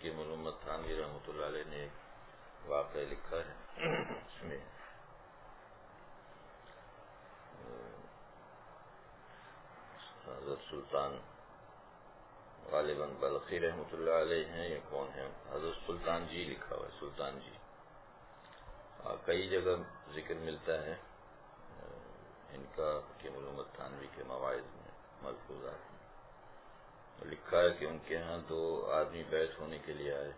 حکیم الامت تھانوی رحمۃ اللہ علیہ نے ایک واقعہ لکھا ہے. اس میں حضرت سلطان غالباً بلخی رحمۃ اللہ علیہ ہیں یا کون ہیں، حضرت سلطان جی لکھا ہوا ہے، سلطان جی. کئی جگہ ذکر ملتا ہے ان کا حکیم الامت تھانوی کے مواعظ میں، ملفوظات میں لکھا ہے کہ ان کے ہاں 2 آدمی بیعت ہونے کے لیے آئے.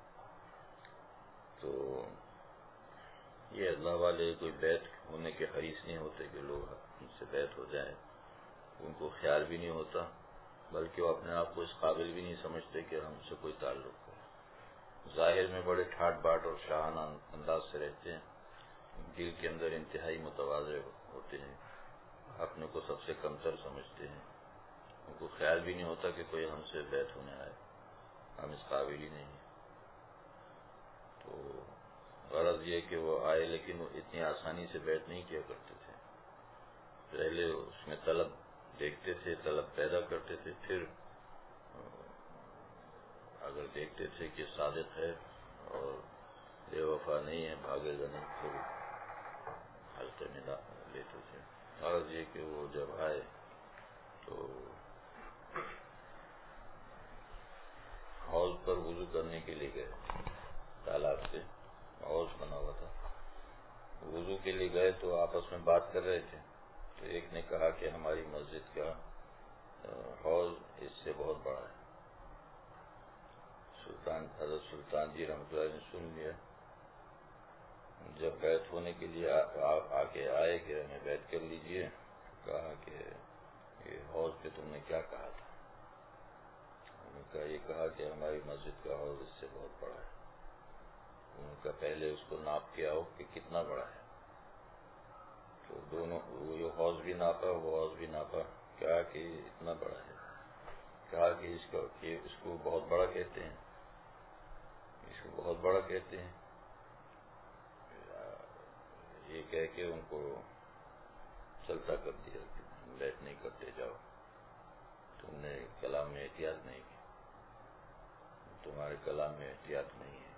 تو یہ اللہ والے کوئی بیعت ہونے کے حریص نہیں ہوتے کہ لوگ ان سے بیعت ہو جائیں، ان کو خیال بھی نہیں ہوتا، بلکہ وہ اپنے آپ کو اس قابل بھی نہیں سمجھتے کہ ہم سے کوئی تعلق ہو. ظاہر میں بڑے ٹھاٹ باٹ اور شاہانہ انداز سے رہتے ہیں، دل کے اندر انتہائی متواضع ہوتے ہیں، اپنے کو سب سے کمتر سمجھتے ہیں. ان کو خیال بھی نہیں ہوتا کہ کوئی ہم سے بیعت ہونے آئے، ہم اس قابل ہی نہیں. تو غرض یہ کہ وہ آئے، لیکن وہ اتنی آسانی سے بیعت نہیں کیا کرتے تھے. پہلے اس میں طلب دیکھتے تھے، طلب پیدا کرتے تھے، پھر اگر دیکھتے تھے کہ صادق ہے اور بے وفا نہیں ہے، بھاگے گا نہیں، پھر حلقے میں لیتے تھے. غرض یہ کہ وہ جب آئے تو حوض پر وضو کرنے کے لیے گئے. تالاب سے حوض بنا ہوا تھا، وضو کے لیے گئے تو آپس میں بات کر رہے تھے. تو ایک نے کہا کہ ہماری مسجد کا حوض اس سے بہت بڑا ہے. حضرت سلطان جی رحمۃ اللہ نے سن لیا. جب بیعت ہونے کے لیے آ کے آئے کہ ہمیں بیعت کر لیجئے، کہا کہ یہ حوض پہ تم نے کیا کہا تھا؟ انہوں نے کہا یہ کہا کہ ہماری مسجد کا حوض اس سے بہت بڑا ہے. انہوں نے کہا پہلے اس کو ناپ کے آؤ کہ کتنا بڑا ہے. تو دونوں وہ حوض بھی ناپا، وہ حوض بھی ناپا. کہا کہ اتنا بڑا ہے. کہا کہ اس کو بہت بڑا کہتے ہیں، اس کو بہت بڑا کہتے ہیں. یہ کہہ کے ان کو چلتا کر دیا کہ بیعت نہیں کرتے، جاؤ، تم نے کلام میں احتیاط نہیں کی، تمہارے کلام میں احتیاط نہیں ہے.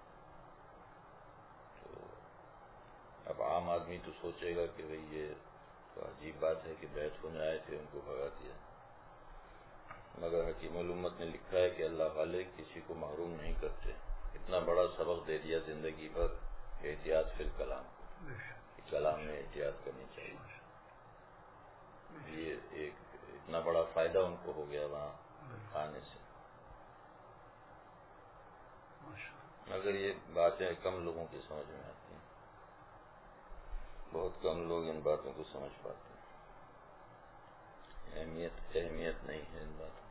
تو اب عام آدمی تو سوچے گا کہ بھئی یہ تو عجیب بات ہے کہ بیعت ہونے آئے تھے، ان کو بھگا دیا. مگر حکیم الامت نے لکھا ہے کہ اللہ والے کسی کو محروم نہیں کرتے. اتنا بڑا سبق دے دیا زندگی بھر احتیاط فی الکلام، کلام میں احتیاط کرنی چاہیے. یہ ایک اتنا بڑا فائدہ ان کو ہو گیا وہاں آنے سے. مگر یہ باتیں کم لوگوں کی سمجھ میں آتی ہیں، بہت کم لوگ ان باتوں کو سمجھ پاتے ہیں. اہمیت نہیں ہے ان باتوں.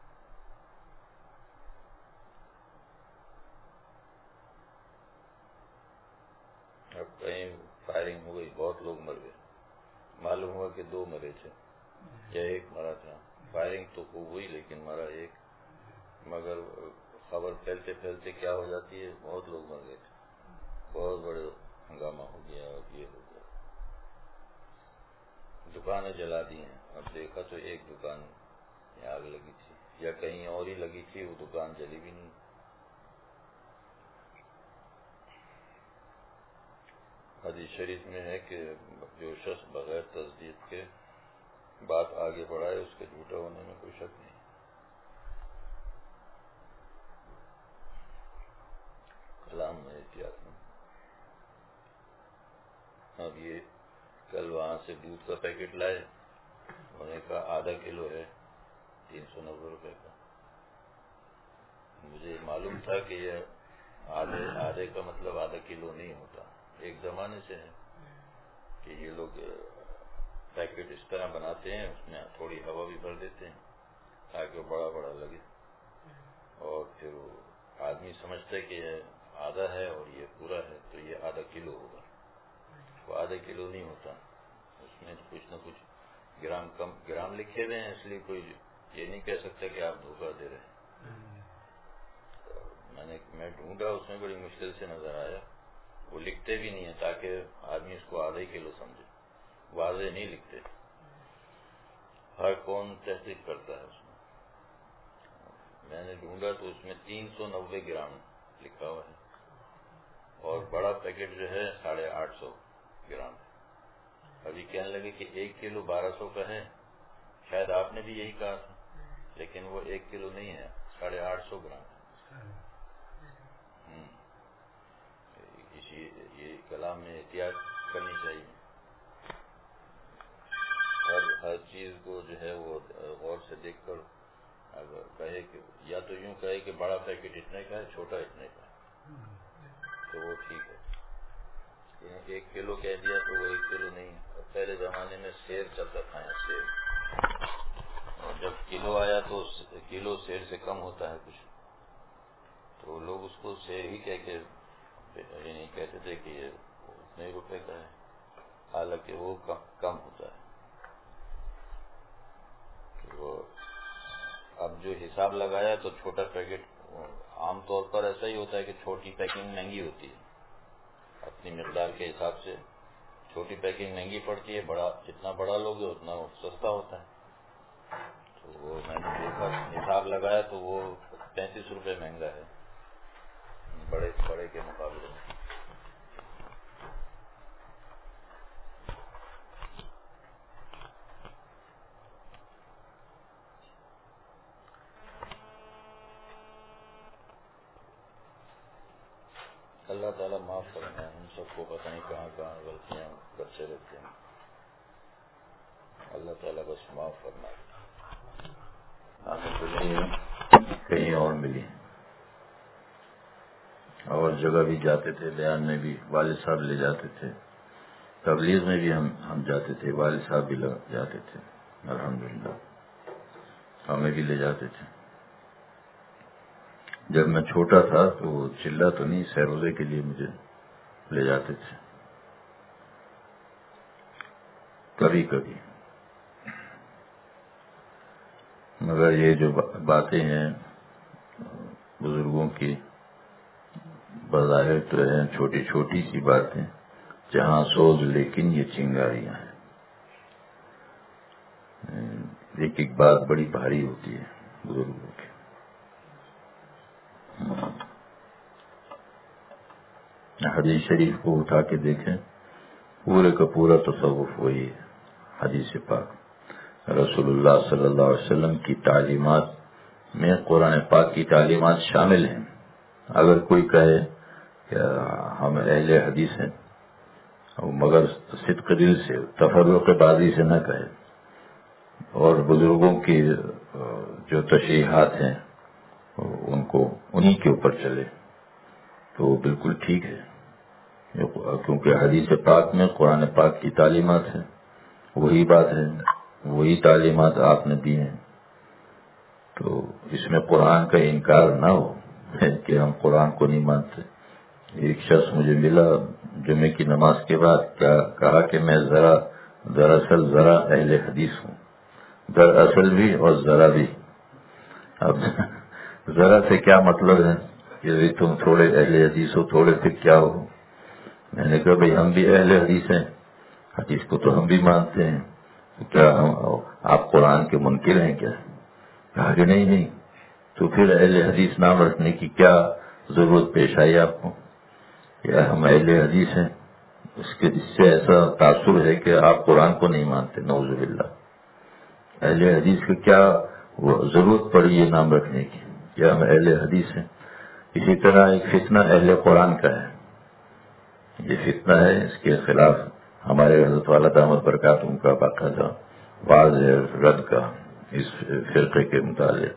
اب کہیں فائرنگ ہو گئی، بہت لوگ مر گئے. معلوم ہوا کہ 2 مرے تھے یا 1 مرا تھا. فائرنگ تو خوب ہوئی لیکن مرا 1. مگر خبر پھیلتے پھیلتے کیا ہو جاتی ہے، بہت لوگ مر گئے تھے، بہت بڑے ہنگامہ ہو گیا اور یہ ہو گیا. دکانیں جلا دی ہیں. اب دیکھا تو ایک دکان میں آگ لگی تھی یا کہیں اور ہی لگی تھی، وہ دکان جلی بھی نہیں. حدیث شریف میں ہے کہ جو شخص بغیر تصدیق کے بات آگے بڑھائے اس کے جھوٹا ہونے میں کوئی شک نہیں. کلام میں احتیاط نہیں. اب یہ کل وہاں سے دودھ کا پیکٹ لائے، انہوں نے کہا ½ کلو ہے، 390 روپے کا. مجھے معلوم تھا کہ یہ آدھے کا مطلب ½ کلو نہیں ہوتا. ایک زمانے سے ہے کہ یہ لوگ پیکٹ اس طرح بناتے ہیں، اس میں تھوڑی ہوا بھی بھر دیتے ہیں تاکہ وہ بڑا بڑا لگے، اور پھر وہ آدمی سمجھتا ہے کہ یہ آدھا ہے اور یہ پورا ہے تو یہ ½ کلو ہوگا. وہ ½ کلو نہیں ہوتا، اس میں کچھ نہ کچھ گرام لکھے ہوئے ہیں، اس لیے کوئی یہ نہیں کہہ سکتا کہ آپ دھوکہ دے رہے ہیں. میں ڈھونڈا، اس میں بڑی مشکل سے نظر آیا. وہ لکھتے بھی نہیں ہیں تاکہ آدمی اس کو ½ کلو سمجھے، واضح نہیں لکھتے. ہر کون تحقیق کرتا ہے اس میں. میں نے ڈھونڈا تو اس میں 390 گرام لکھا ہوا ہے، اور بڑا پیکٹ جو ہے 850 گرام ہے۔ ابھی کہنے لگے کہ 1 کلو 1200 کا ہے، شاید آپ نے بھی یہی کہا تھا، لیکن وہ 1 کلو نہیں ہے، 850 گرام ہے۔ یہ کلام میں احتیاط کرنی چاہیے، ہر چیز کو جو ہے وہ غور سے دیکھ کر اگر کہے کہ یا تو یوں کہے کہ بڑا پیکٹ اتنے کا ہے، چھوٹا اتنے کا ہے، تو وہ ٹھیک ہے۔ 1 کلو کہہ دیا تو وہ 1 کلو نہیں ہے۔ اور پہلے زمانے میں سیر چلتا تھا، سیر، اور جب کلو آیا تو کلو سیر سے کم ہوتا ہے کچھ، تو لوگ اس کو سیر ہی کہہ کے یعنی کہتے تھے کہ یہ اتنے روپے کا ہے، حالانکہ وہ کم ہوتا ہے۔ تو اب جو حساب لگایا تو چھوٹا پیکٹ، عام طور پر ایسا ہی ہوتا ہے کہ چھوٹی پیکنگ مہنگی ہوتی ہے، اپنی مقدار کے حساب سے چھوٹی پیکنگ مہنگی پڑتی ہے، بڑا جتنا بڑا لوگے اتنا سستا ہوتا ہے۔ تو وہ میں نے دیکھا، حساب لگایا تو وہ 35 روپے مہنگا ہے بڑے کے مقابلے میں۔ اللہ تعالیٰ معاف کرنا ہے، ہم سب کو پتہ نہیں کہاں کہاں غلطیاں کرتے رہتے ہیں، اللہ تعالیٰ بس معاف کرنا ہے۔ ہمیں تو نہیں، کہیں اور ملی، اور جگہ بھی جاتے تھے، بیان میں بھی والد صاحب لے جاتے تھے، تبلیغ میں بھی ہم جاتے تھے، والد صاحب بھی جاتے تھے، الحمدللہ ہمیں بھی لے جاتے تھے۔ جب میں چھوٹا تھا تو چلہ تو نہیں، سیروزے کے لیے مجھے لے جاتے تھے کبھی کبھی، مگر یہ جو باتیں ہیں بزرگوں کی بظاہر تو ہیں چھوٹی چھوٹی سی باتیں، جہاں سوز لیکن یہ چنگاریاں ہیں، ایک ایک بات بڑی بھاری ہوتی ہے بزرگوں کی۔ حدیث شریف کو اٹھا کے دیکھیں، پورے کا پورا تصوف وہی ہے۔ حدیث پاک رسول اللہ صلی اللہ علیہ وسلم کی تعلیمات میں قرآن پاک کی تعلیمات شامل ہیں۔ اگر کوئی کہے کہ ہم اہل حدیث ہیں، مگر صدق دل سے، تفرق بازی سے نہ کہے، اور بزرگوں کی جو تشریحات ہیں ان کو انہی کے اوپر چلے تو وہ بالکل ٹھیک ہے، کیونکہ حدیث پاک میں قرآن پاک کی تعلیمات ہیں، وہی بات ہے، وہی تعلیمات آپ نے دی ہیں، تو اس میں قرآن کا انکار نہ ہو کہ ہم قرآن کو نہیں مانتے۔ ایک شخص مجھے ملا جمعے کی نماز کے بعد، کہا کہ میں دراصل ذرا اہل حدیث ہوں، دراصل بھی اور ذرا بھی۔ اب ذرا سے کیا مطلب ہے کہ تم تھوڑے اہل حدیث ہو، تھوڑے پھر کیا ہو؟ میں نے کہا بھئی ہم بھی اہل حدیث ہیں، حدیث کو تو ہم بھی مانتے ہیں، کیا آپ قرآن کے منکر ہیں کیا؟ کہا کہ نہیں، تو پھر اہل حدیث نام رکھنے کی کیا ضرورت پیش آئی آپ کو؟ کیا ہم اہل حدیث ہیں، اس سے ایسا تاثر ہے کہ آپ قرآن کو نہیں مانتے، نعوذ باللہ۔ اہل حدیث کی کیا ضرورت پڑی یہ نام رکھنے کی؟ کیا ہم اہل حدیث ہیں؟ اسی طرح ایک فتنہ اہل قرآن کا ہے، یہ فتنہ ہے، اس کے خلاف ہمارے حضرت والا دامت برکاتہم کا باقاعدہ واضح رد کا اس فرقے کے متعلق،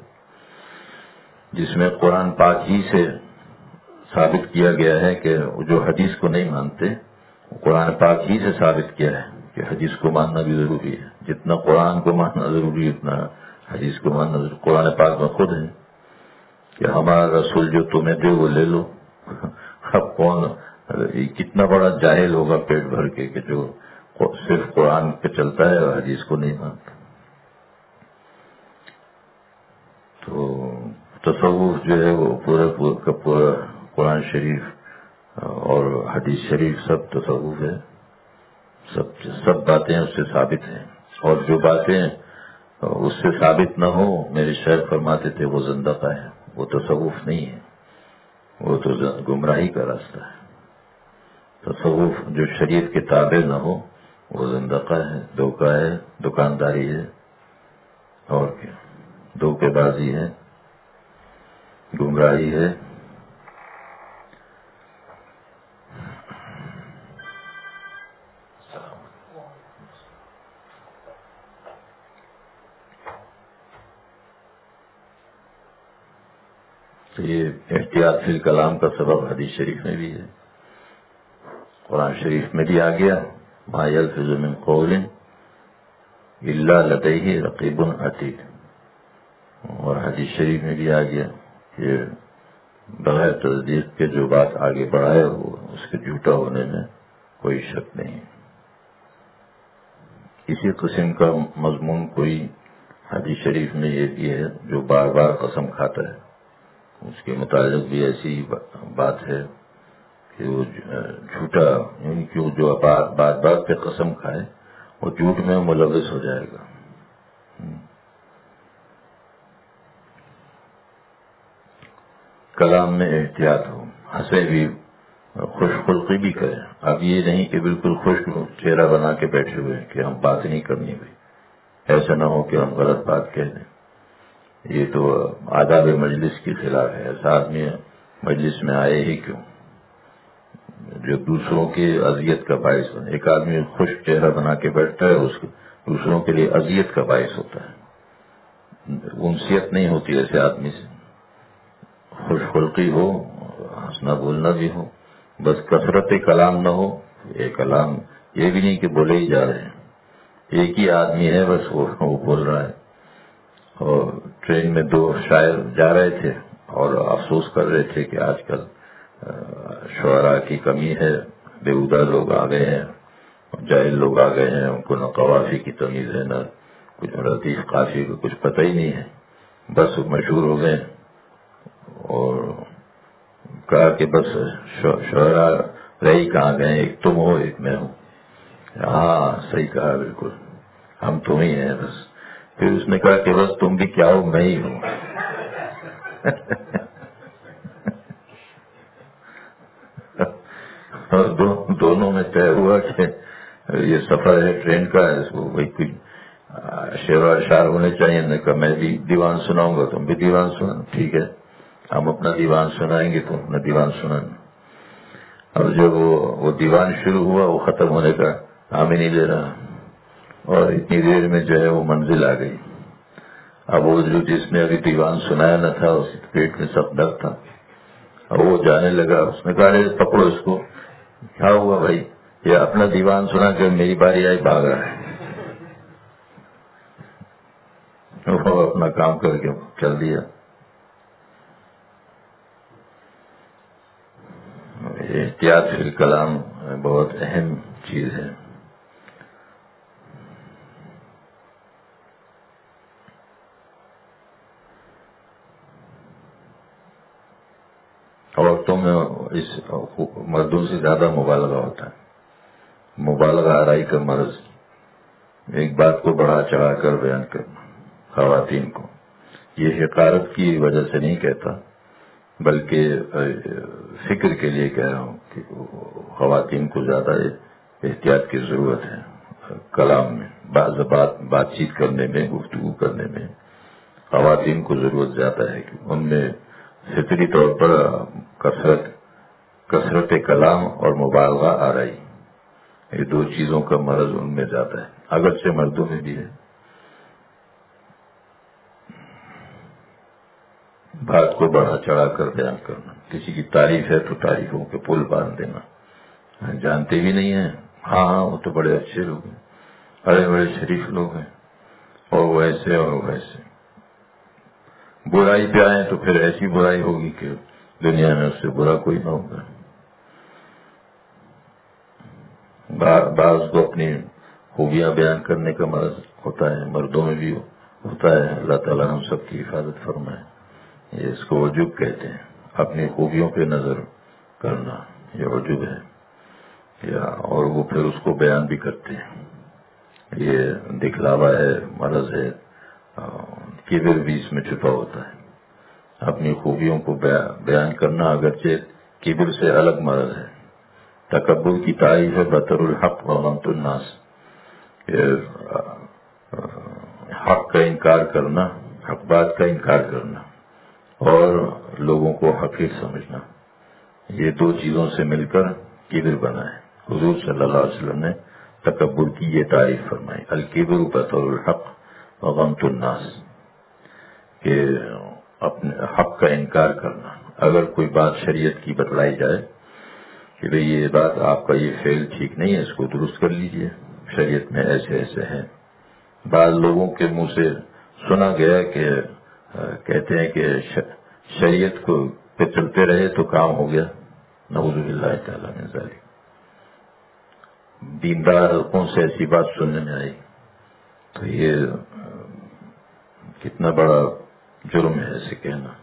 جس میں قرآن پاک ہی سے ثابت کیا گیا ہے کہ جو حدیث کو نہیں مانتے، قرآن پاک ہی سے ثابت کیا ہے کہ حدیث کو ماننا بھی ضروری ہے، جتنا قرآن کو ماننا ضروری ہے اتنا حدیث کو ماننا ضروری۔ قرآن پاک میں خود ہے کہ ہمارا رسول جو تمہیں دے وہ لے لو۔ اب کون کتنا بڑا جاہل ہوگا پیٹ بھر کے کہ جو صرف قرآن پہ چلتا ہے اور حدیث کو نہیں مانتا۔ تو تصوف جو ہے وہ پورا کا پورا قرآن شریف اور حدیث شریف سب تصوف ہے، سب باتیں اس سے ثابت ہیں، اور جو باتیں اس سے ثابت نہ ہو. میرے شیخ فرماتے تھے وہ زندقہ ہے، وہ تصوف نہیں ہے، وہ تو گمراہی کا راستہ ہے. تصوف جو شریعت کے تابع نہ ہو وہ زندقہ ہے، دھوکہ ہے، دکانداری ہے، اور کیا، دھوکے بازی ہے، گمراہی ہے. تو یہ احتیاط فی الکلام کا سبب حدیث شریف میں بھی ہے، قرآن شریف میں بھی آ گیا، ما یلفظ من قول الا لدیہ رقیب عتید، اور حدیث شریف میں بھی آ گیا کہ بغیر تصدیق کے جو بات آگے بڑھائے وہ اس کے جھوٹا ہونے میں کوئی شک نہیں. اسی قسم کا مضمون کوئی حدیث شریف میں یہ بھی ہے جو بار بار قسم کھاتا ہے، اس کے متعلق بھی ایسی بات ہے کہ وہ جھوٹا، یعنی کہ جو بات بات پہ قسم کھائے وہ جھوٹ میں ملوث ہو جائے گا. کلام میں احتیاط ہو، ہنسے بھی، خوش خلقی بھی کریں. اب یہ نہیں کہ بالکل خوش چہرہ بنا کے بیٹھے ہوئے کہ ہم بات نہیں کرنی ہوئی، ایسا نہ ہو کہ ہم غلط بات کہہ دیں. یہ تو آداب مجلس کے خلاف ہے. ایسا آدمی مجلس میں آئے ہی کیوں جو دوسروں کی اذیت کا باعث بنے. ایک آدمی خوش چہرہ بنا کے بیٹھتا ہے، اس دوسروں کے لیے اذیت کا باعث ہوتا ہے. انسیت نہیں ہوتی ایسے آدمی سے. خوش خلقی ہو، ہنسنا بولنا بھی ہو، بس کثرت کلام نہ ہو. یہ کلام یہ بھی نہیں کہ بولے ہی جا رہے ہیں، ایک ہی آدمی ہے بس وہ بول رہا ہے. اور ٹرین میں 2 شاعر جا رہے تھے اور افسوس کر رہے تھے کہ آج کل شعراء کی کمی ہے، بےہودہ لوگ آ گئے ہیں، جاہل لوگ آ گئے ہیں، ان کو نہ قوافی کی تمیز ہے، نہ کچھ لطیف قافی کو کچھ پتہ ہی نہیں ہے، بس مشہور ہو گئے. اور کہا کہ بس شعراء رہی کہاں گئے، ایک تم ہو ایک میں ہوں. ہاں صحیح کہا، بالکل ہم تم ہی ہیں بس. پھر اس نے کہا کہ بس تم بھی کیا ہو، میں ہی ہوں. اور دونوں میں طے ہوا کہ یہ سفر ہے ٹرین کا، اس کو وہی کچھ شعر و اشعار ہونے چاہیے. نے کہا میں بھی دیوان سناؤں گا، تم بھی دیوان سنا. ٹھیک ہے، ہم اپنا دیوان سنائیں گے، تم اپنا دیوان سنانا. اب جب وہ دیوان شروع ہوا، وہ ختم ہونے کا نام ہی نہیں لے رہا، اور اتنی دیر میں جو ہے وہ منزل آ گئی. اب وہ جو جس نے ابھی دیوان سنایا نہ تھا، اس کے پیٹ میں سب درد تھا. اب وہ جانے لگا، اس نے کہا پکڑو اس کو. کیا ہوا بھائی؟ یہ اپنا دیوان سنا کہ میری باری آئی بھاگ رہا ہے. وہ اپنا کام کر کے چل دیا. احتیاط فی الکلام بہت اہم چیز ہے. عورتوں میں اس مردوں سے زیادہ مبالغہ ہوتا ہے. مبالغہ آرائی کا مرض، ایک بات کو بڑھا چڑھا کر بیان کرنا. خواتین کو یہ حقارت کی وجہ سے نہیں کہتا، بلکہ فکر کے لیے کہہ رہا ہوں کہ خواتین کو زیادہ احتیاط کی ضرورت ہے. کلام میں بات چیت کرنے میں، گفتگو کرنے میں خواتین کو ضرورت زیادہ ہے کہ ان میں فطری طور پر کثرت کلام اور مبالغہ آرائی، یہ 2 چیزوں کا مرض ان میں زیادہ ہے، اگرچہ مردوں میں بھی ہے. بات کو بڑھا چڑھا کر بیان کرنا. کسی کی تعریف ہے تو تعریفوں کے پل باندھ دینا. جانتے بھی نہیں ہیں، ہاں وہ تو بڑے اچھے لوگ ہیں، بڑے بڑے شریف لوگ ہیں، اور ویسے اور ویسے. برائی پہ آئے تو پھر ایسی برائی ہوگی کہ دنیا میں اس سے برا کوئی نہ ہوگا. بعض کو اپنی خوبیاں بیان کرنے کا مرض ہوتا ہے، مردوں میں بھی ہوتا ہے. اللہ تعالیٰ ہم سب کی حفاظت فرمائے. یہ اس کو عجب کہتے ہیں، اپنی خوبیوں پہ نظر کرنا، یہ عجب ہے. اور وہ پھر اس کو بیان بھی کرتے ہیں. یہ دکھلاوا ہے، مرض ہے. کبر بھی اس میں چھپا ہوتا ہے. اپنی خوبیوں کو بیان کرنا اگرچہ کبر سے الگ مرض ہے. تکبر کی تعریف ہے بطر الحق و غمط الناس، حق کا انکار کرنا، حق بات کا انکار کرنا اور لوگوں کو حقیر سمجھنا. یہ دو چیزوں سے مل کر کبر بنا ہے. حضور صلی اللہ علیہ وسلم نے تکبر کی یہ تعریف فرمائی، الکبر بطر الحق و غمط الناس، کہ اپنے حق کا انکار کرنا. اگر کوئی بات شریعت کی بتلائی جائے کہ بھئی یہ بات آپ کا یہ فعل ٹھیک نہیں ہے، اس کو درست کر لیجئے، شریعت میں ایسے ایسے ہیں. بعض لوگوں کے منہ سے سنا گیا کہ کہتے ہیں کہ شریعت کو پہ چلتے رہے تو کام ہو گیا. نعوذ باللہ تعالیٰ من ذالک. دیندار حلقوں سے ایسی بات سننے میں آئی تو یہ کتنا بڑا جرم ہے اسے کہنا.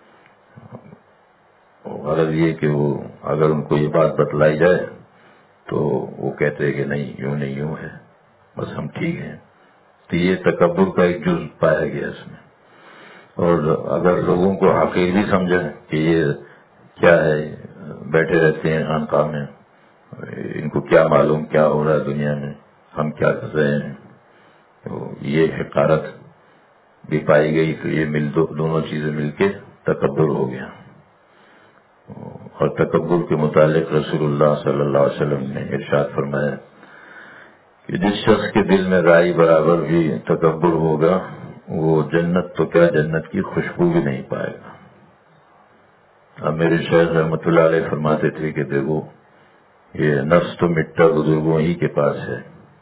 غرض یہ کہ وہ اگر ان کو یہ بات بتلائی جائے تو وہ کہتے ہیں کہ نہیں یوں نہیں یوں ہے، بس ہم ٹھیک ہیں. تو یہ تکبر کا ایک جز پایا گیا اس میں. اور اگر لوگوں کو حقیر بھی سمجھیں کہ یہ کیا ہے، بیٹھے رہتے ہیں خانقاہ میں، ان کو کیا معلوم کیا ہو رہا ہے دنیا میں، ہم کیا کر رہے ہیں، تو یہ حقارت بھی پائی گئی. تو یہ دونوں چیزیں مل کے تکبر ہو گیا. اور تکبر کے متعلق رسول اللہ صلی اللہ علیہ وسلم نے ارشاد فرمایا کہ جس شخص کے دل میں رائی برابر بھی تکبر ہوگا وہ جنت تو کیا جنت کی خوشبو بھی نہیں پائے گا. اب میرے شیخ رحمۃ اللہ علیہ فرماتے تھے کہ دیکھو یہ نفس تو مٹا بزرگوں ہی کے پاس ہے.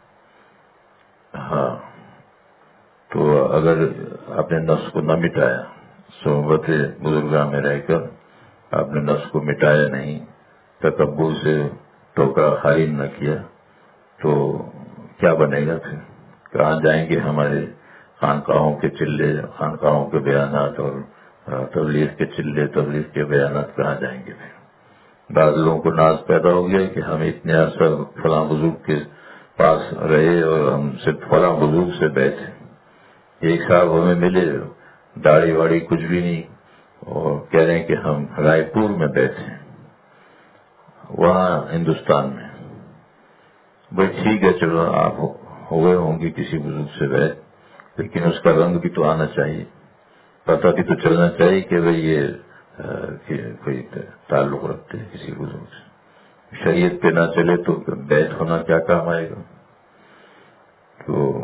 ہاں، تو اگر اپنے نفس کو نہ مٹایا، صحبت بزرگاں میں رہ کر آپ نے نفس کو مٹایا نہیں، تکبر سے ٹوکا خالی نہ کیا، تو کیا بنے گا پھر؟ کہاں جائیں گے ہمارے خانقاہوں کے چلے، خانقاہوں کے بیانات اور تبلیغ کے چلے، تبلیغ کے بیانات کہاں جائیں گے پھر؟ بعض لوگوں کو ناز پیدا ہو گیا کہ ہم اتنے عرصہ فلاں بزرگ کے پاس رہے اور ہم صرف فلاں بزرگ سے بیٹھے. ایک صاحب ہمیں ملے، داڑھی واڑی کچھ بھی نہیں، اور کہہ رہے ہیں کہ ہم رائے پور میں بیٹھے ہیں، وہاں ہندوستان میں. بھائی ٹھیک ہے، چلو آپ ہوئے ہوں گے کسی بزرگ سے بیٹھ، لیکن اس کا رنگ بھی تو آنا چاہیے، پتہ بھی تو چلنا چاہیے کہ بھئی یہ کوئی تعلق رکھتے ہیں کسی بزرگ سے. شریعت پہ نہ چلے تو بیت ہونا کیا کام آئے گا؟ تو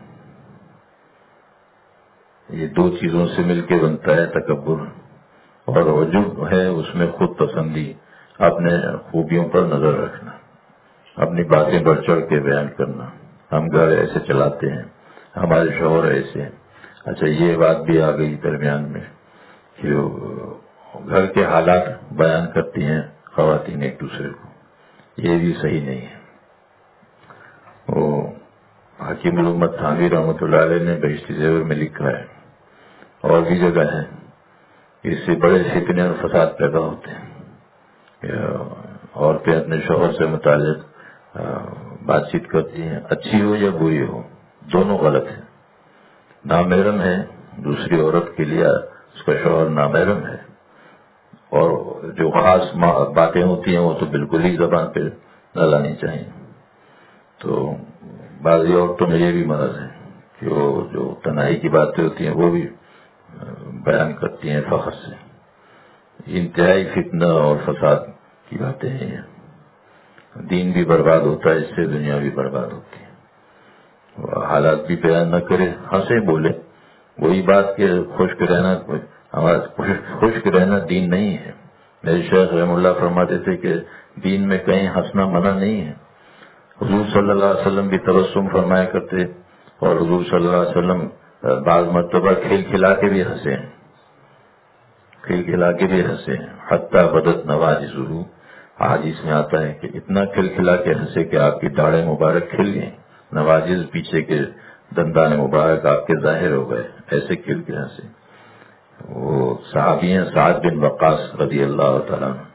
یہ دو چیزوں سے مل کے بنتا ہے تکبر. اور عجب ہے اس میں خود پسندی، اپنے خوبیوں پر نظر رکھنا، اپنی باتیں بڑھ چڑھ کے بیان کرنا. ہم گھر ایسے چلاتے ہیں، ہمارے شوہر ایسے ہیں. اچھا یہ بات بھی آ گئی درمیان میں کہ گھر کے حالات بیان کرتی ہیں خواتین ایک دوسرے کو، یہ بھی صحیح نہیں ہے. وہ حکیم الامت تھانوی رحمۃ اللہ علیہ نے بہشتی زیور میں لکھا ہے، اور بھی جگہ ہے، اس سے بڑے فتنے اور فساد پیدا ہوتے ہیں. عورتیں اپنے شوہر سے متعلق بات چیت کرتی ہیں، اچھی ہو یا بری ہو، دونوں غلط ہیں. نامحرم ہے دوسری عورت کے لیے، اس کا شوہر نامحرم ہے، اور جو خاص باتیں ہوتی ہیں وہ تو بالکل ہی زبان پہ نہ لانی چاہیے. تو بعضی عورتوں میں یہ بھی مرض ہے کہ وہ جو تنہائی کی باتیں ہوتی ہیں وہ بھی بیان کرتی ہیں فخر سے. انتہائی فتنہ اور فساد کی باتیں ہیں. دین بھی برباد ہوتا ہے اس سے، دنیا بھی برباد ہوتی ہے. حالات بھی بیان نہ کرے، ہنسے بولے، وہی بات کہ خشک رہنا، ہمارا خشک رہنا دین نہیں ہے. میرے شیخ رحم اللہ فرماتے تھے کہ دین میں کہیں ہنسنا منع نہیں ہے. حضور صلی اللہ علیہ وسلم بھی تبسم فرمایا کرتے، اور حضور صلی اللہ علیہ وسلم بعض مرتبہ کھیل کھلا کے بھی ہنسے ہیں، کھیل کھلا کے بھی ہنسے ہیں. حتیٰ بدت نواجذہ، حدیث میں آتا ہے کہ اتنا کھل کھلا کے ہنسے کہ آپ کی داڑھیں مبارک کھل گئیں، نواجذ پیچھے کے دندان مبارک آپ کے ظاہر ہو گئے، ایسے کھل کے ہنسے. وہ صحابی ہیں سعد بن وقاص رضی اللہ تعالیٰ عنہ،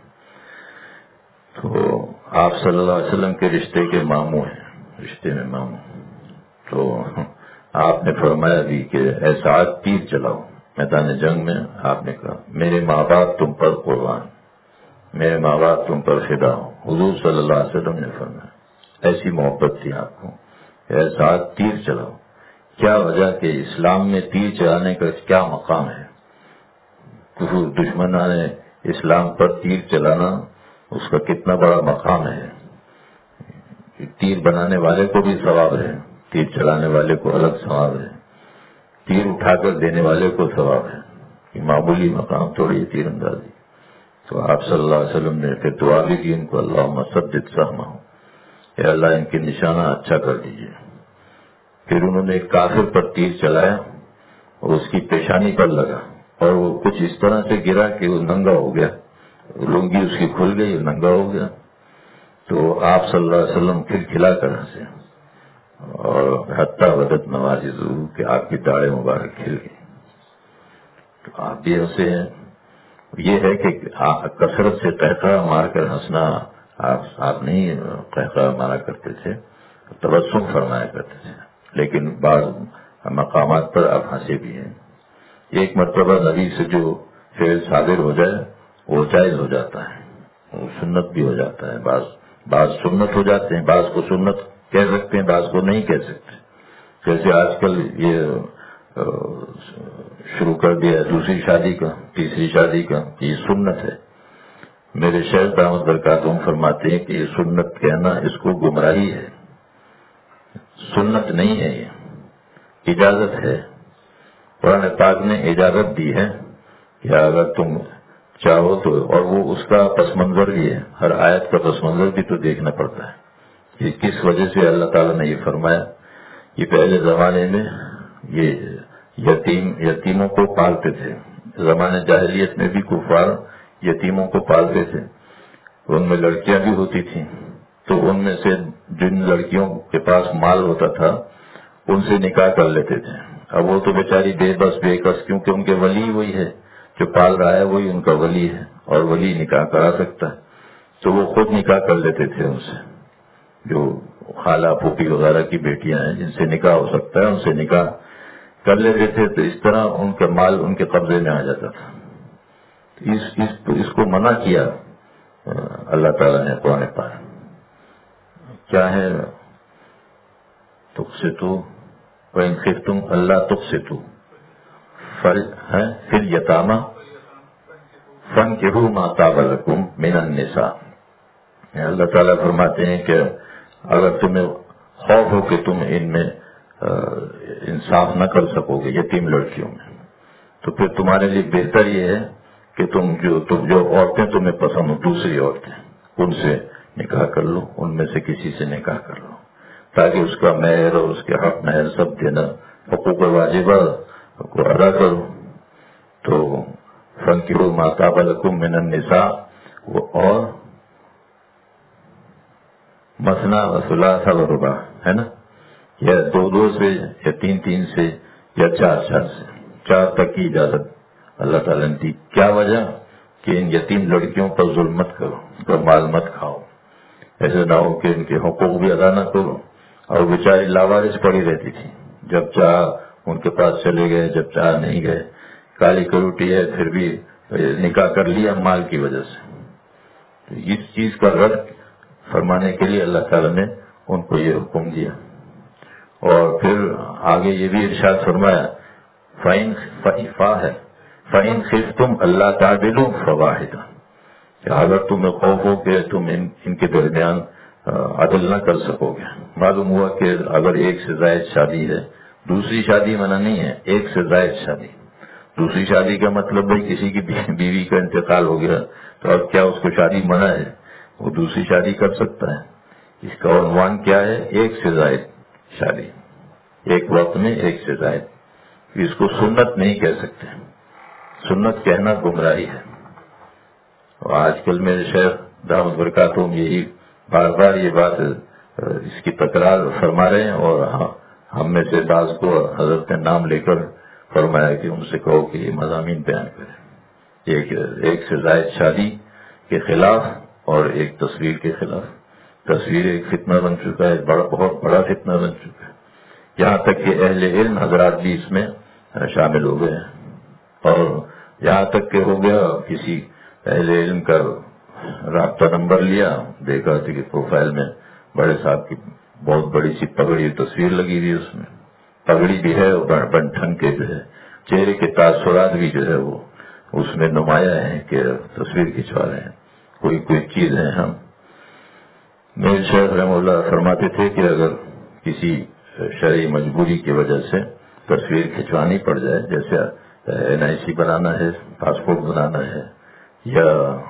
تو آپ صلی اللہ علیہ وسلم کے رشتے کے ماموں ہیں، رشتے میں ماموں. تو آپ نے فرمایا بھی کہ اے سعد تیر چلاؤ میدان جنگ میں. آپ نے کہا میرے ماں باپ تم پر قربان، میرے ماں باپ تم پر فدا ہو. حضور صلی اللہ علیہ وسلم نے فرمایا ایسی محبت تھی آپ کو کہ اے سعد تیر چلاؤ. کیا وجہ کہ اسلام میں تیر چلانے کا کیا مقام ہے. کفر دشمنان نے اسلام پر تیر چلانا اس کا کتنا بڑا مقام ہے. تیر بنانے والے کو بھی ثواب ہے، تیر چلانے والے کو الگ ثواب ہے، تیر اٹھا کر دینے والے کو ثواب ہے. یہ معمولی مقام تھوڑی ہے تیر اندازی. تو آپ صلی اللہ علیہ وسلم نے پھر دعا بھی کی ان کو اللہم ثبت سہمہم، اے اللہ ان کے نشانہ اچھا کر دیجیے. پھر انہوں نے ایک کافر پر تیر چلایا اور اس کی پیشانی پر لگا اور وہ کچھ اس طرح سے گرا کہ وہ ننگا ہو گیا، لنگی اس کی کھل گئی، ننگا ہو گیا. تو آپ صلی اللہ علیہ وسلم پھر کھلا کر ہنسے اور حتی بدت نواجذہ کہ آپ کی داڑھی مبارک کھل گئی. تو آپ بھی ہنسے ہیں. یہ ہے کہ کثرت سے قہقہ مار کر ہنسنا آپ نہیں قہقہ مارا کرتے تھے، تبسم فرمایا کرتے تھے. لیکن بعض مقامات پر آپ ہنسے بھی ہیں. ایک مرتبہ نبی سے جو فعل صادر ہو جائے وہ جائز ہو جاتا ہے، وہ سنت بھی ہو جاتا ہے. بعض سنت ہو جاتے ہیں، بعض کو سنت کہہ سکتے ہیں، بعض کو نہیں کہہ سکتے. جیسے آج کل یہ شروع کر دیا ہے دوسری شادی کا، تیسری شادی کا، یہ سنت ہے. میرے شیخ دامت برکاتہم فرماتے ہیں کہ یہ سنت کہنا اس کو گمراہی ہے، سنت نہیں ہے، یہ اجازت ہے. قرآن پاک نے اجازت دی ہے کہ اگر تم چاہو تو، اور وہ اس کا پس منظر بھی ہے، ہر آیت کا پس منظر بھی تو دیکھنا پڑتا ہے کہ کس وجہ سے اللہ تعالیٰ نے یہ فرمایا. یہ پہلے زمانے میں یہ یتیموں کو پالتے تھے. زمانے جاہلیت میں بھی کفار یتیموں کو پالتے تھے. ان میں لڑکیاں بھی ہوتی تھیں، تو ان میں سے جن لڑکیوں کے پاس مال ہوتا تھا ان سے نکاح کر لیتے تھے. اب وہ تو بیچاری بے بس بے کس، کیونکہ ان کے ولی وہی ہے جو پال رہا ہے، وہی ان کا ولی ہے اور ولی نکاح کرا سکتا ہے. تو وہ خود نکاح کر لیتے تھے ان سے، جو خالہ پھوپھی وغیرہ کی بیٹیاں ہیں جن سے نکاح ہو سکتا ہے ان سے نکاح کر لیتے تھے. تو اس طرح ان کا مال ان کے قبضے میں آ جاتا تھا. اس کو منع کیا اللہ تعالیٰ نے قرآن پاک. کیا ہے تقسطوا وإن خفتم ألا تقسطوا في اليتامى فانكحوا ما طاب لكم من النساء. اللہ تعالیٰ فرماتے ہیں کہ اگر تمہیں خوف ہو کہ تم ان میں انصاف نہ کر سکو گے یتیم لڑکیوں میں، تو پھر تمہارے لیے بہتر یہ ہے کہ تم جو عورتیں تمہیں پسند ہو، دوسری عورتیں، ان سے نکاح کر لو، ان میں سے کسی سے نکاح کر لو، تاکہ اس کا مہر اور اس کے حق مہر سب دینا، حقوق واجبہ کو ادا کرو. تو فانکحوا ما طاب لکم من النساء، اور مثنی و ثلاث و رباع ہے نا، یا دو سے یا تین سے یا چار سے، 4 تک کی اجازت اللہ تعالیٰ نے دی. کیا وجہ کہ ان یتیم لڑکیوں پر ظلم مت کرو، ان کا مال مت کھاؤ. ایسے نہ ہو کہ ان کے حقوق بھی ادا نہ کرو اور بیچاری لاوارث پڑی رہتی تھی، جب چاہ ان کے پاس چلے گئے، جب چاہ نہیں گئے. کالی کروٹی ہے پھر بھی نکاح کر لیا مال کی وجہ سے. تو اس چیز کا رد فرمانے کے لیے اللہ تعالیٰ نے ان کو یہ حکم دیا. اور پھر آگے یہ بھی ارشاد فرمایا فَإِنْ خِفْتُمْ أَلَّا تَعْدِلُوا فَوَاحِدَةً، کہ اگر تمہیں خوف ہو کہ تم ان کے درمیان عدل نہ کر سکو گے. معلوم ہوا کہ اگر ایک سے زائد شادی ہے، دوسری شادی منع نہیں ہے، ایک سے زائد شادی. دوسری شادی کا مطلب ہے کسی کی بیوی کا انتقال ہو گیا تو اب کیا اس کو شادی منع ہے؟ وہ دوسری شادی کر سکتا ہے. اس کا عنوان کیا ہے؟ ایک سے زائد شادی، ایک وقت میں ایک سے زائد. اس کو سنت نہیں کہہ سکتے، سنت کہنا گمراہی ہے. اور آج کل میرے شیخ دامت برکاتہم یہی بار بار یہ بات اس کی تکرار فرما رہے ہیں، اور ہم میں سے بعض کو حضرت نے نام لے کر فرمایا کہ ان سے کہو کہ یہ مضامین بیان کریں. ایک سے زائد شادی کے خلاف اور ایک تصویر کے خلاف. تصویر ایک فتنہ بن چکا ہے، بہت بڑا فتنہ بن چکا ہے. یہاں تک کہ اہل علم حضرات بھی اس میں شامل ہو گئے اور یہاں تک کہ ہو گیا کسی اہل علم کا رابطہ نمبر لیا، دیکھا کہ پروفائل میں بڑے صاحب کی بہت بڑی سی پگڑی تصویر لگی ہوئی، اس میں پگڑی بھی ہے اور بنٹھن کے جو ہے چہرے کے تاثرات بھی جو ہے وہ اس میں نمایاں ہیں کہ تصویر کھنچوا رہے ہیں، کوئی چیز ہے. ہم میرے شیخ رحمہ اللہ فرماتے تھے کہ اگر کسی شرعی مجبوری کی وجہ سے تصویر کھنچوانی پڑ جائے، جیسے NIC بنانا ہے، پاسپورٹ بنانا ہے یا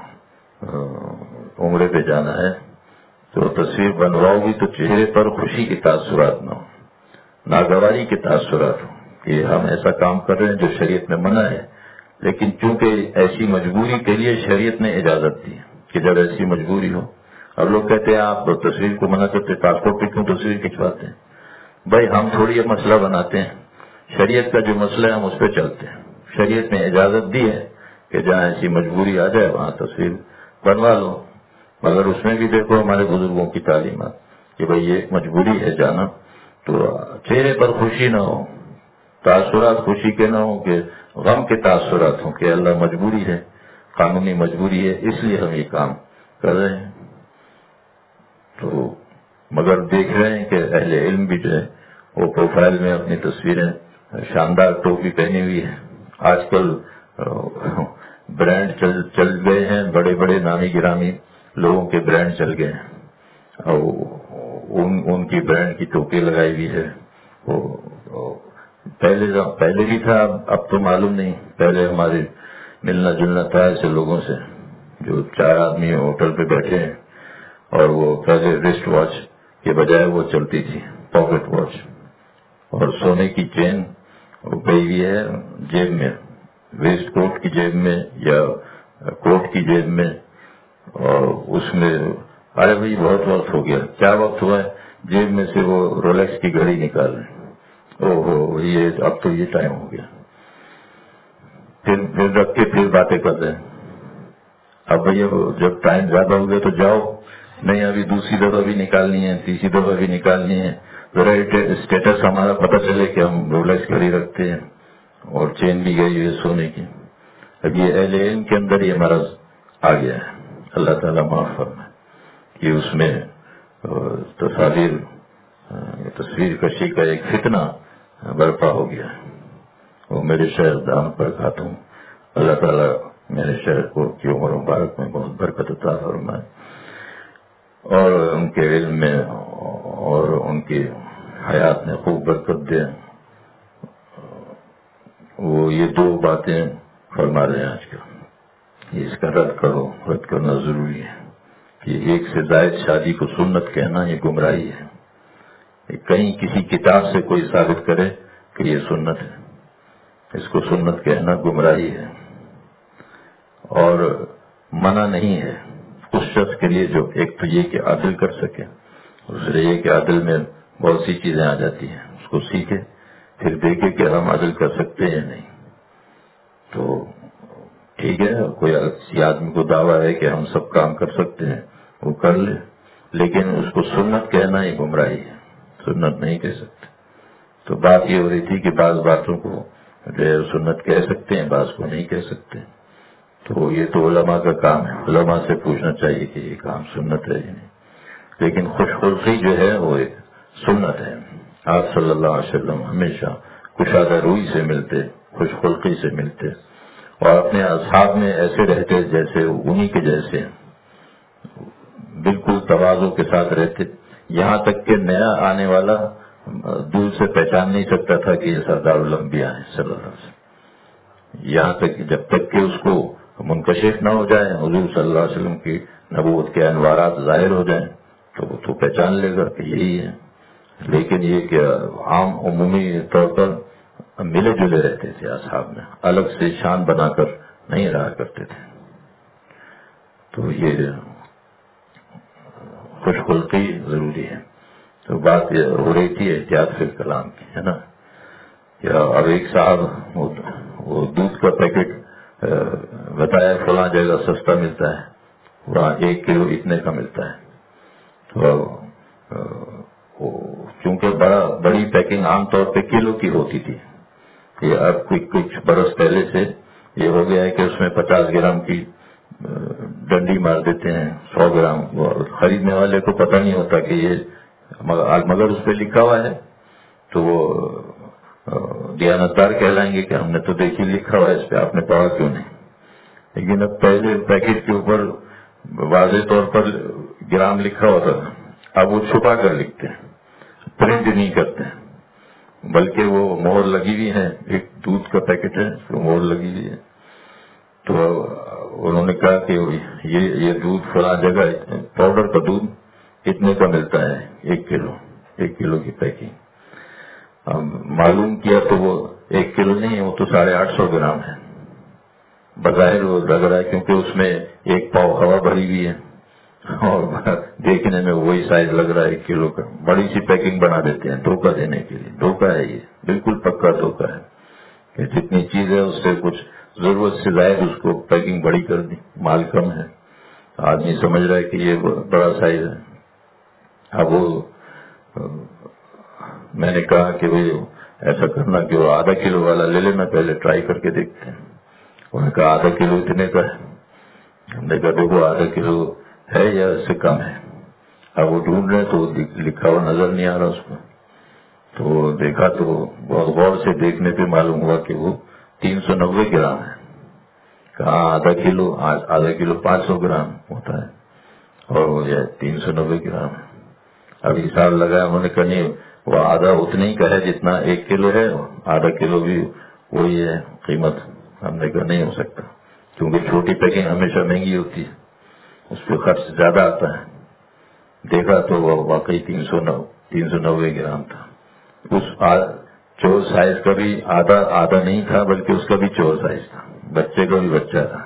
عمرے پہ جانا ہے، تو تصویر بنواؤ گی تو چہرے پر خوشی کے تاثرات نہ ہو، ناگواری کے تاثرات ہوں کہ ہم ایسا کام کر رہے ہیں جو شریعت میں منع ہے، لیکن چونکہ ایسی مجبوری کے لیے شریعت نے اجازت دی کہ جب ایسی مجبوری ہو. اب لوگ کہتے ہیں آپ تصویر کو منع کرتے، پاسپورٹ پہ کیوں تصویر کھنچواتے ہیں؟ بھائی ہم تھوڑی یہ مسئلہ بناتے ہیں، شریعت کا جو مسئلہ ہے ہم اس پہ چلتے ہیں. شریعت نے اجازت دی ہے کہ جہاں ایسی مجبوری آ جائے وہاں تصویر بنوا لو، مگر اس میں بھی دیکھو ہمارے بزرگوں کی تعلیمات کہ بھئی یہ مجبوری ہے جانا تو چہرے پر خوشی نہ ہو، تاثرات خوشی کے نہ ہوں کہ غم کے تاثرات ہوں کہ اللہ مجبوری ہے، قانونی مجبوری ہے، اس لیے ہم یہ کام کر رہے ہیں. تو مگر دیکھ رہے ہیں کہ اہل علم بھی جو ہے وہ پروفائل میں اپنی تصویریں شاندار ٹوپی پہنی ہوئی ہے. آج کل برانڈ چل گئے ہیں، بڑے بڑے نامی گرامی لوگوں کے برانڈ چل گئے ہیں اور ان کی برانڈ کی ٹوپی لگائی ہوئی ہے. پہلے بھی تھا، اب تو معلوم نہیں. پہلے ہمارے ملنا جلنا تھا ایسے لوگوں سے جو 4 آدمی ہوٹل پہ بیٹھے ہیں اور وہ پہلے ریسٹ واچ کے بجائے وہ چلتی تھی پاکٹ واچ، اور سونے کی چین گئی ہوئی ہے جیب میں، ویسٹ کوٹ کی جیب میں یا کوٹ کی جیب میں، اور اس میں ارے بھائی بہت وقت ہو گیا. کیا وقت ہوا ہے؟ جیب میں سے وہ رولیکس کی گھڑی نکال رہے ہیں. یہ اب تو یہ ٹائم ہو گیا، پھر رکھ کے پھر باتیں کر رہے ہیں. اب بھیا جب ٹائم زیادہ ہو گیا تو جاؤ، نہیں ابھی دوسری دفعہ بھی نکالنی ہے، تیسری دفعہ بھی نکالنی ہے، ذرا اسٹیٹس ہمارا پتہ چلے کہ ہم رولیکس گھڑی رکھتے ہیں اور چین بھی گئی ہے سونے کی. اب یہ اہل علم کے اندر یہ مرض آ گیا ہے، اللہ تعالیٰ معاف فرمائے کہ اس میں تصویر کشی کا ایک فتنہ برپا ہو گیا ہے. وہ میرے شہر دام پر کھاتا ہوں، اللہ تعالیٰ میرے شہر کو کی عمر مبارک میں بہت برکت عطا فرمائے اور ان کے علم میں اور ان کی حیات میں خوب برکت دے. وہ یہ 2 باتیں فرما رہے ہیں آج کل، اس کا رد کرنا ضروری ہے کہ ایک سے زائد شادی کو سنت کہنا یہ گمراہی ہے. کہیں کسی کتاب سے کوئی ثابت کرے کہ یہ سنت ہے، اس کو سنت کہنا گمراہی ہے اور منع نہیں ہے اس شخص کے لیے جو ایک تو یہ کہ عدل کر سکے، دوسرے یہ کہ عدل میں بہت سی چیزیں آ جاتی ہیں، اس کو سیکھے پھر دیکھے کہ ہم عدل کر سکتے ہیں نہیں. تو ٹھیک ہے، کوئی کسی آدمی کو دعویٰ ہے کہ ہم سب کام کر سکتے ہیں وہ کر لے، لیکن اس کو سنت کہنا ہی گمراہی ہے، سنت نہیں کہہ سکتے. تو بات یہ ہو رہی تھی کہ بعض باتوں کو جو ہے سنت کہہ سکتے ہیں، بعض کو نہیں کہہ سکتے. تو یہ تو علماء کا کام ہے، علماء سے پوچھنا چاہیے کہ یہ کام سنت ہے یا نہیں. لیکن خوش خلقی جو ہے وہ ایک سنت ہے. آپ صلی اللہ علیہ وسلم ہمیشہ کشادہ روئی سے ملتے، خوش خلقی سے ملتے اور اپنے اصحاب میں ایسے رہتے جیسے انہی کے جیسے، بالکل تواضع کے ساتھ رہتے. یہاں تک کہ نیا آنے والا دور سے پہچان نہیں سکتا تھا کہ یہ سردار الانبیاء ہیں صلی اللہ علیہ وسلم. یہاں تک کہ جب تک کہ اس کو منکشف نہ ہو جائے، حضور صلی اللہ علیہ وسلم کی نبوت کے انوارات ظاہر ہو جائیں تو وہ تو پہچان لے گا کہ یہی ہے. لیکن یہ کہ عام عمومی طور پر ملے جلے رہتے تھے، اصحاب میں الگ سے شان بنا کر نہیں رہا کرتے تھے. تو یہ خوش خلقی ضروری ہے. تو بات ہو رہی تھی احتیاط فی الکلام کی، ہے نا. اب ایک صاحب وہ دودھ کا پیکٹ بتایا فلاں جگہ سستا ملتا ہے، وہاں 1 کلو اتنے کا ملتا ہے. تو چونکہ بڑی پیکنگ عام طور پہ کلو کی ہوتی تھی، یہ اب کچھ برس پہلے سے یہ ہو گیا ہے کہ اس میں 50 گرام کی ڈنڈی مار دیتے ہیں، 100 گرام. خریدنے والے کو پتہ نہیں ہوتا کہ یہ مگر اس پہ لکھا ہوا ہے تو وہ دیانتدار کہلائیں گے کہ ہم نے تو دیکھی لکھا ہوا ہے اس پہ، آپ نے پڑھا کیوں نہیں. لیکن اب پہلے پیکٹ کے اوپر واضح طور پر گرام لکھا ہوتا تھا، اب وہ چھپا کر لکھتے ہیں، پرنٹ نہیں کرتے ہیں، بلکہ وہ مہر لگی ہوئی ہے. ایک دودھ کا پیکٹ ہے اس کو مہر لگی ہوئی ہے. تو انہوں نے کہا کہ یہ دودھ فلاں جگہ پاؤڈر کا دودھ اتنے کا ملتا ہے، 1 کلو کی پیکنگ. معلوم کیا تو وہ 1 کلو نہیں ہے، وہ تو 850 گرام ہے. بظاہر وہ لگ رہا ہے کیونکہ اس میں 1 پاؤ ہوا بھری ہوئی ہے اور دیکھنے میں وہی سائز لگ رہا ہے 1 کلو کا. بڑی سی پیکنگ بنا دیتے ہیں دھوکہ دینے کے لیے. دھوکہ ہے یہ، بالکل پکا دھوکہ ہے کہ جتنی چیز ہے اس سے کچھ ضرورت سے زائد اس کو پیکنگ بڑی کر دی. مال کم ہے، آدمی سمجھ رہا ہے کہ یہ بڑا سائز ہے. اب وہ میں نے کہا کہ وہ ایسا کرنا کہ وہ ½ کلو والا لے لینا، پہلے ٹرائی کر کے دیکھتے ہیں. انہوں نے کہا ½ کلو اتنے کا ہے. ہم نے کہا دیکھو ½ کلو ہے یا اس سے کم ہے. اب وہ ڈھونڈ رہے تو لکھا ہوا نظر نہیں آ رہا اس کو. تو دیکھا تو بہت غور سے دیکھنے پہ معلوم ہوا کہ وہ 390 گرام ہے. کہاں ½ کلو 500 گرام ہوتا ہے اور وہ 390 گرام ہے. اب حساب لگایا، انہوں نے کہا نہیں وہ آدھا اتنا ہی کا ہے جتنا 1 کلو ہے، ½ کلو بھی وہی ہے قیمت. ہم نے کہا نہیں ہو سکتا کیونکہ چھوٹی پیکنگ ہمیشہ مہنگی ہوتی ہے، اس پہ خرچ زیادہ آتا ہے. دیکھا تو وہ واقعی 390 گرام تھا. اس چور سائز کا بھی آدھا نہیں تھا بلکہ اس کا بھی چور سائز تھا، بچے کا بھی بچہ تھا.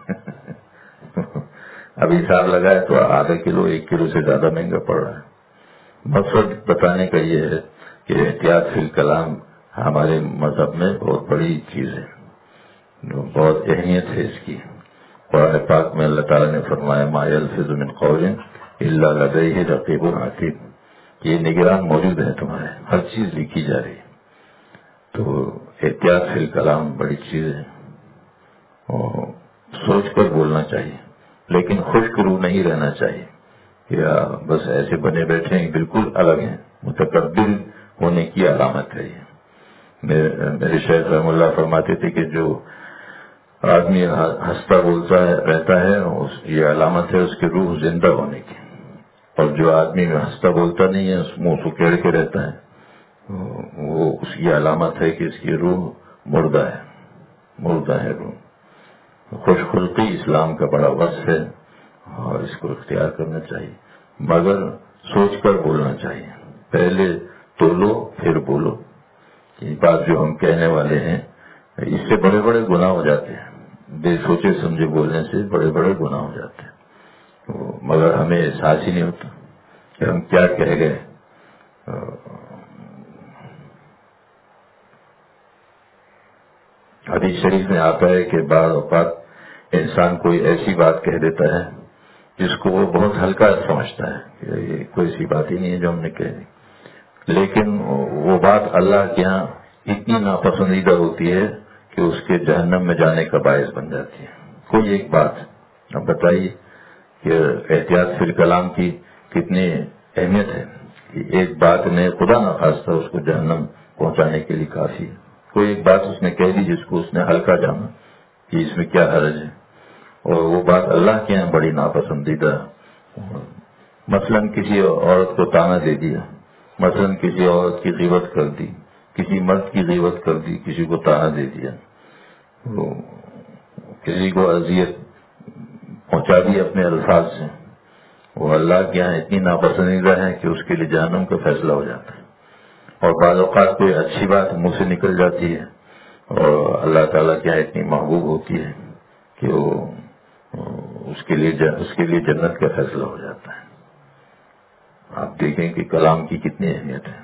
اب حساب لگائے تو ½ کلو 1 کلو سے زیادہ مہنگا پڑ رہا ہے. مقصد بتانے کا یہ ہے کہ احتیاط فی الکلام ہمارے مذہب میں بہت بڑی چیز ہے، بہت اہمیت ہے اس کی. قرآن پاک میں اللہ تعالیٰ نے فرمایا ما یلفظ من قول الا لدیہ رقیب عتید. یہ نگران موجود ہے تمہارے، ہر چیز لکھی جا رہی ہے. تو احتیاط فی الکلام بڑی چیز ہے اور سوچ کر بولنا چاہیے، لیکن خشک روح نہیں رہنا چاہیے یا بس ایسے بنے بیٹھے ہیں بالکل الگ ہیں. متکبر ہونے کی علامت ہے یہ. میرے شیخ رحم اللہ فرماتے تھے کہ جو آدمی ہنستا بولتا رہتا ہے یہ علامت ہے اس کی روح زندہ ہونے کی، اور جو آدمی ہنستا بولتا نہیں ہے منہ سکیڑ کے رہتا ہے وہ اس کی علامت ہے کہ اس کی روح مردہ ہے روح. خوش خلقی اسلام کا بڑا وصف ہے اور اس کو اختیار کرنا چاہیے، مگر سوچ کر بولنا چاہیے. پہلے تولو پھر بولو. یہ بات جو ہم کہنے والے ہیں اس سے بڑے بڑے گناہ ہو جاتے ہیں، بے سوچے سمجھے بولنے سے بڑے بڑے گناہ ہو جاتے ہیں، مگر ہمیں احساس ہی نہیں ہوتا کہ ہم کیا کہہ گئے. حدیث شریف میں آتا ہے کہ بعض اوقات انسان کوئی ایسی بات کہہ دیتا ہے جس کو وہ بہت ہلکا سمجھتا ہے کہ یہ کوئی سی بات ہی نہیں ہے جو ہم نے کہہ دی، لیکن وہ بات اللہ کے ہاں اتنی ناپسندیدہ ہوتی ہے کہ اس کے جہنم میں جانے کا باعث بن جاتی ہے. کوئی ایک بات اب بتائیے کہ احتیاط فی الکلام کی کتنی اہمیت ہے کہ ایک بات نے خدا نخواستہ اس کو جہنم پہنچانے کے لیے کافی ہے. کوئی ایک بات اس نے کہہ دی جس کو اس نے ہلکا جانا کہ اس میں کیا حرج ہے، اور وہ بات اللہ کے یہاں بڑی ناپسندیدہ. مثلا کسی عورت کو تانا دے دیا، مثلا کسی عورت کی غیبت کر دی، کسی مرد کی غیبت کر دی، کسی کو تانا دے دیا، کسی کو اذیت پہنچا دی اپنے الفاظ سے، وہ اللہ کے یہاں اتنی ناپسندیدہ ہے کہ اس کے لیے جہنم کا فیصلہ ہو جاتا ہے. اور بعض اوقات کوئی اچھی بات منہ سے نکل جاتی ہے اور اللہ تعالیٰ کے یہاں اتنی محبوب ہوتی ہے کہ وہ اس کے لیے جنت کا فیصلہ ہو جاتا ہے. آپ دیکھیں کہ کلام کی کتنی اہمیت ہے.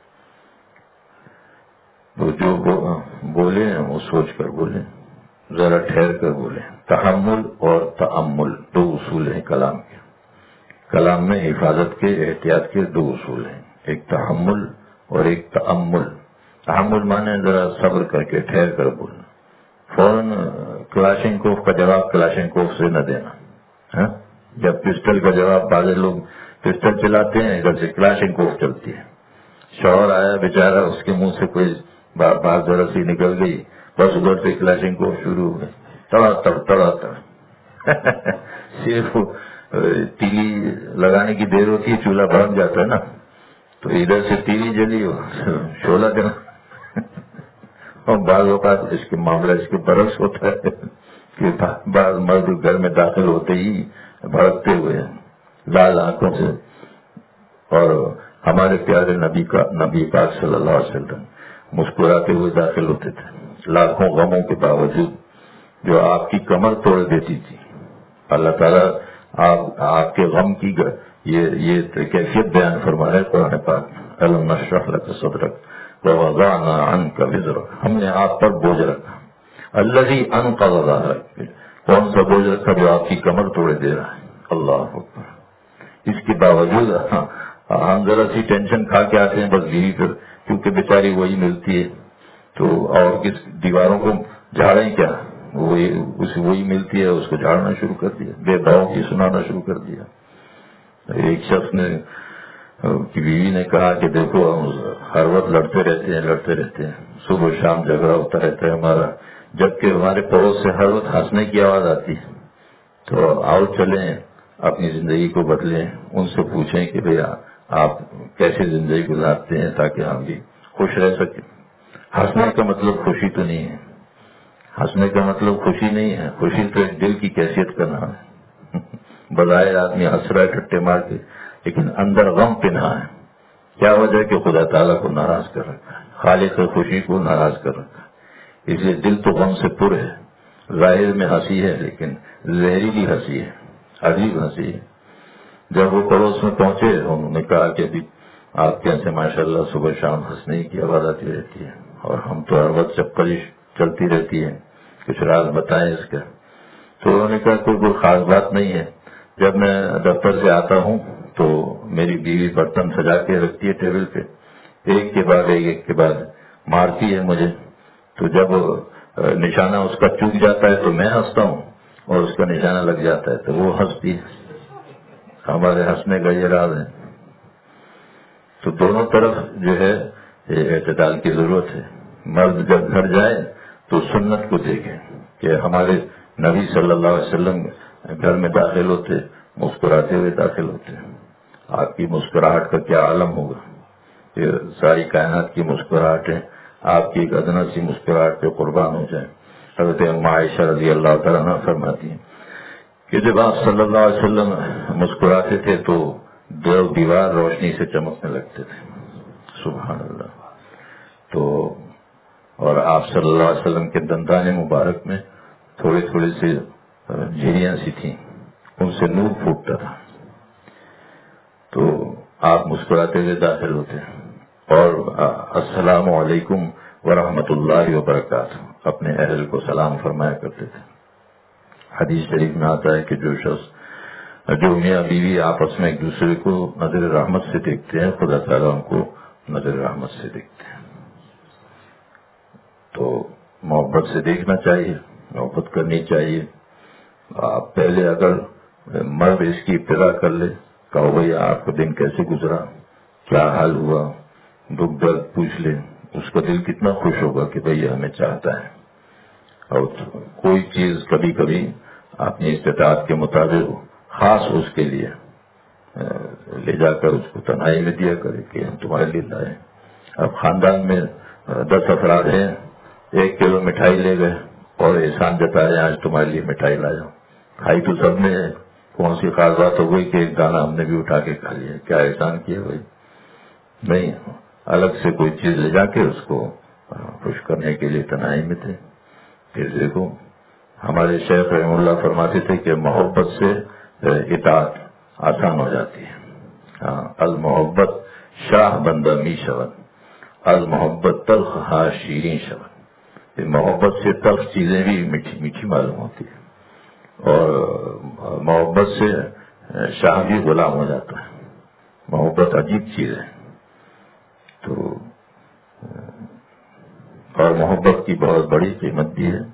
تو جو بولے وہ سوچ کر بولیں، ذرا ٹھہر کر بولیں. تحمل اور تأمل 2 اصول ہیں کلام کے. کلام میں حفاظت کے احتیاط کے 2 اصول ہیں. ایک تحمل اور ایک تأمل. تحمل مانے ذرا صبر کر کے ٹھہر کر بولنا. فوراً کلاشنکوف کا جواب کلاشنکوف سے نہ دینا. جب پسٹل کا جواب بعض لوگ پسٹل چلاتے ہیں ادھر سے کلاشنکوف چلتی ہے. شوہر آیا بیچارہ, اس کے منہ سے کوئی بات ذرا سی نکل گئی, بس ادھر سے کلاشنکوف شروع ہو گئے, تڑا تڑ تڑا تڑ. صرف تیلی لگانے کی دیر ہوتی ہے, چولہا بھڑک جاتا ہے نا, تو ادھر سے تیلی جلی ہو شعلہ دینا. اور بعض اوقات اس کے معاملہ اس کے برعکس ہوتا ہے کہ بعض مرد گھر میں داخل ہوتے ہی بھڑکتے ہوئے لال آنکھوں سے. اور ہمارے پیارے نبی پاک صلی اللہ علیہ وسلم مسکراتے ہوئے داخل ہوتے تھے, لاکھوں غموں کے باوجود, جو آپ کی کمر توڑ دیتی تھی. اللہ تعالیٰ آپ کے غم کی یہ کیفیت بیان فرما ہے قرآن پاک. الم نشرح لک صدرک ووضعنا عنک وزرک, ہم نے آپ پر بوجھ رکھا. الذی انقض ظہرک, کون سا بوجھ رکھا جو آپ کی کمر توڑے دے رہا ہے. اللہ اکبر. اس کے باوجود ہم ذرا سی ٹینشن کھا کے آتے ہیں بس بیوی پر, کیونکہ بیچاری وہی ملتی ہے, تو اور کس دیواروں کو جھاڑیں کیا, وہی ملتی ہے, اس کو جھاڑنا شروع کر دیا, بے بھاؤں کی سنانا شروع کر دیا. ایک شخص نے کی بیوی نے کہا کہ دیکھو ہم ہر وقت لڑتے رہتے ہیں, صبح شام جھگڑا ہوتا رہتا ہے ہمارا, جبکہ ہمارے پڑوس سے ہر وقت ہنسنے کی آواز آتی ہے. تو آؤ چلیں اپنی زندگی کو بدلیں, ان سے پوچھیں کہ بھئی آپ کیسے زندگی گزارتے ہیں تاکہ ہم بھی خوش رہ سکیں. ہنسنے کا مطلب خوشی تو نہیں ہے, ہنسنے کا مطلب خوشی نہیں ہے, خوشی تو ایک دل کی کیفیت کا نام ہے. بظاہر آدمی ہنس رہا ہے ٹھٹے مار کے, لیکن اندر غم پنہا ہے. کیا وجہ ہے کہ خدا تعالیٰ کو ناراض کر رکھا ہے, خالق خوشی کو ناراض کر رکھا ہے, اس لیے دل تو غم سے پر ہے. ظاہر میں ہنسی ہے لیکن زہریلی ہنسی ہے, عجیب ہنسی ہے. جب وہ پڑوس میں پہنچے انہوں نے کہا کہ ابھی آپ کے یہاں سے ماشاء اللہ صبح شام ہنسنے کی آواز آتی رہتی ہے, اور ہم تو ہر وقت چپل چلتی رہتی ہے, کچھ راز بتائیں اس کا. تو انہوں نے کہا کوئی خاص بات نہیں ہے. جب میں دفتر سے آتا ہوں تو میری بیوی برتن سجا کے رکھتی ہے ٹیبل پہ, ایک کے بعد مارتی ہے مجھے. تو جب نشانہ اس کا چوک جاتا ہے تو میں ہنستا ہوں, اور اس کا نشانہ لگ جاتا ہے تو وہ ہنستی ہے. ہمارے ہنسنے کا یہ راز ہے. تو دونوں طرف جو ہے اعتدال کی ضرورت ہے. مرد جب گھر جائے تو سنت کو دیکھیں کہ ہمارے نبی صلی اللہ علیہ وسلم گھر میں داخل ہوتے مسکراتے ہوئے داخل ہوتے. آپ کی مسکراہٹ کا کیا عالم ہوگا, یہ ساری کائنات کی مسکراہٹیں آپ کی ایک ادنا سی مسکراہٹ پہ قربان ہو جائیں. حضرت عائشہ رضی اللہ تعالیٰ عنہ فرماتی ہیں کہ جب آپ صلی اللہ علیہ وسلم مسکراتے تھے تو دیوار روشنی سے چمکنے لگتے تھے. سبحان اللہ. تو اور آپ صلی اللہ علیہ وسلم کے دندان مبارک میں تھوڑی سی جھریاں سی تھیں, ان سے نور پھوٹتا تھا. تو آپ مسکراتے ہوئے داخل ہوتے اور السلام علیکم ورحمۃ اللہ وبرکاتہ اپنے اہل کو سلام فرمایا کرتے تھے. حدیث شریف میں آتا ہے کہ جو میاں بیوی آپس میں ایک دوسرے کو نظر رحمت سے دیکھتے ہیں, خدا تعالیٰ ان کو نظر رحمت سے دیکھتے ہیں. تو محبت سے دیکھنا چاہیے, محبت کرنی چاہیے. آپ پہلے اگر مرد اس کی ابتدا کر لے, کہو بھائی آپ کا دن کیسے گزرا, کیا حال ہوا, دکھ درد پوچھ لے, اس کا دل کتنا خوش ہوگا کہ بھائی ہمیں چاہتا ہے. اور کوئی چیز کبھی کبھی اپنی استطاعت کے مطابق خاص اس کے لیے لے جا کر اس کو تنہائی میں دیا کرے کہ ہم تمہارے لیے لائے. اب خاندان میں 10 افراد ہیں, 1 کلو مٹھائی لے گئے اور احسان جتا رہے آج تمہارے لیے مٹھائی لایا. کھائی تو سب نے ہے, کون سی خاص بات ہو گئی کہ ایک دانہ ہم نے بھی اٹھا کے کھا لیا, کیا احسان کیا بھائی؟ نہیں, الگ سے کوئی چیز لے جا کے اس کو خوش کرنے کے لیے تنہائی میں تھے. پھر دیکھو ہمارے شیخ رحم اللہ فرماتے تھے کہ محبت سے اطاعت آسان ہو جاتی ہے. المحبت شاہ بندہ می شون, المحبت تلخ ہا شیریں شون. محبت سے تلخ چیزیں بھی میٹھی میٹھی معلوم ہوتی ہے, اور محبت سے شاہ بھی غلام ہو جاتا ہے. محبت عجیب چیز ہے. اور محبت کی بہت بڑی قیمت بھی ہے۔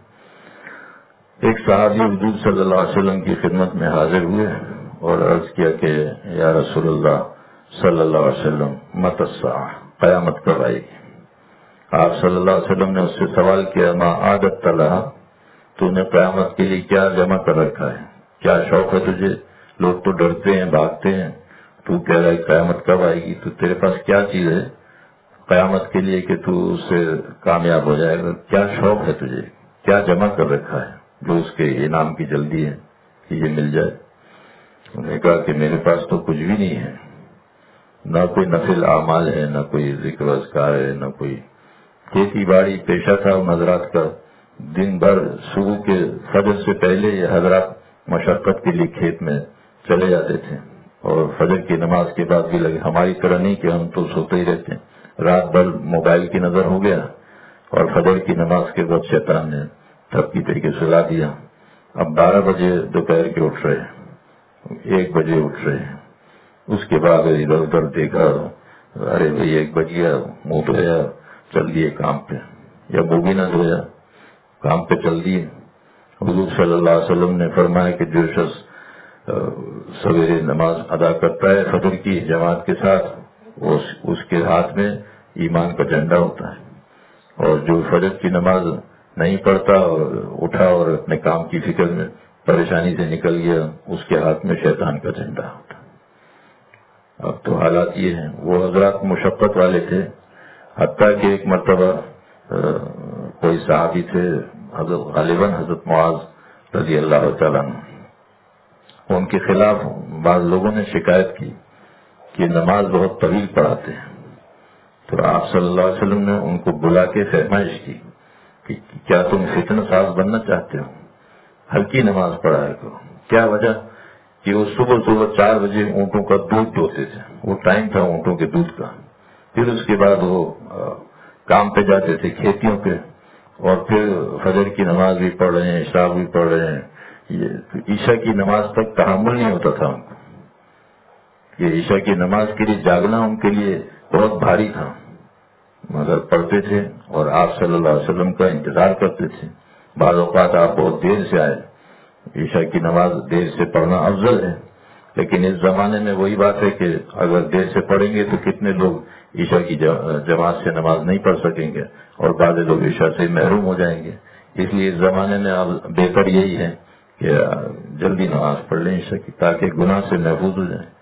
ایک صحابی حضور صلی اللہ علیہ وسلم کی خدمت میں حاضر ہوئے اور عرض کیا کہ یا رسول اللہ صلی اللہ علیہ وسلم متی الساعہ، قیامت کب آئے گی؟ آپ صلی اللہ علیہ وسلم نے اس سے سوال کیا ما عادت لہا، تو نے قیامت کے لیے کیا جمع کر رکھا ہے، کیا شوق ہے تجھے؟ لوگ تو ڈرتے ہیں، بھاگتے ہیں، تو کہہ رہا ہے قیامت کب آئے گی؟ تو تیرے پاس کیا چیز ہے قیامت کے لیے کہ تو اس سے کامیاب ہو جائے گا؟ کیا شوق ہے تجھے؟ کیا جمع کر رکھا ہے جو اس کے انعام کی جلدی ہے کہ یہ مل جائے؟ انہوں نے کہا کہ میرے پاس تو کچھ بھی نہیں ہے، نہ کوئی نفل اعمال ہے، نہ کوئی ذکر و اذکار ہے، نہ کوئی کھیتی باڑی پیشہ تھا ان حضرات کا۔ دن بھر صبح کے فجر سے پہلے یہ حضرات مشقت کے لیے کھیت میں چلے جاتے تھے اور فجر کی نماز کے بعد بھی لگے، ہماری طرح نہیں کہ ہم تو سوتے ہی رہتے ہیں، رات بھر موبائل کی نظر ہو گیا اور فجر کی نماز کے بعد شیطان نے تھپکی طریقے سے لا دیا۔ اب 12 بجے دوپہر کے اٹھ رہے ہیں، 1 بجے اٹھ رہے ہیں، اس کے بعد ادھر ادھر دیکھا، ارے بھائی 1 بج گیا، منہ دھویا، چل دیے کام پہ، یا منہ بھی نہ دھویا، کام پہ چل دیے۔ حضور صلی اللہ علیہ وسلم نے فرمایا کہ جو شخص سویرے نماز ادا کرتا ہے فجر کی جماعت کے ساتھ، اس کے ہاتھ میں ایمان کا جھنڈا ہوتا ہے، اور جو فجر کی نماز نہیں پڑھتا اور اٹھا اور اپنے کام کی فکر میں پریشانی سے نکل گیا، اس کے ہاتھ میں شیطان کا جھنڈا ہوتا ہے۔ اب تو حالات یہ ہیں، وہ حضرات مشقت والے تھے، حتیٰ کہ ایک مرتبہ کوئی صحابی تھے غالباً حضرت معاذ رضی اللہ تعالیٰ عنہ، ان کے خلاف بعض لوگوں نے شکایت کی کہ نماز بہت طویل پڑھاتے ہیں، تو آپ صلی اللہ علیہ وسلم نے ان کو بلا کے فرمائش کی کہ کیا تم فتنہ ساز بننا چاہتے ہو؟ ہلکی نماز پڑھایا کرو۔ کیا وجہ؟ کہ وہ صبح 4 بجے اونٹوں کا دودھ دوتے تھے، وہ ٹائم تھا اونٹوں کے دودھ کا، پھر اس کے بعد وہ کام پہ جاتے تھے کھیتیوں پہ، اور پھر فجر کی نماز بھی پڑھ رہے ہیں، عشاء بھی پڑھ رہے ہیں، عشاء کی نماز تک تحمل نہیں ہوتا تھا ان کو، یہ عشاء کی نماز کے لیے جاگنا ان کے لیے بہت بھاری تھا، مگر پڑھتے تھے اور آپ صلی اللہ علیہ وسلم کا انتظار کرتے تھے۔ بعض اوقات آپ بہت دیر سے آئے، عشاء کی نماز دیر سے پڑھنا افضل ہے، لیکن اس زمانے میں وہی بات ہے کہ اگر دیر سے پڑھیں گے تو کتنے لوگ عشاء کی جماعت سے نماز نہیں پڑھ سکیں گے اور بعض لوگ عشاء سے محروم ہو جائیں گے، اس لیے اس زمانے میں اب بہتر یہی ہے کہ جلدی نماز پڑھ لیں عشاء کی، تاکہ گناہ سے محفوظ ہو جائیں۔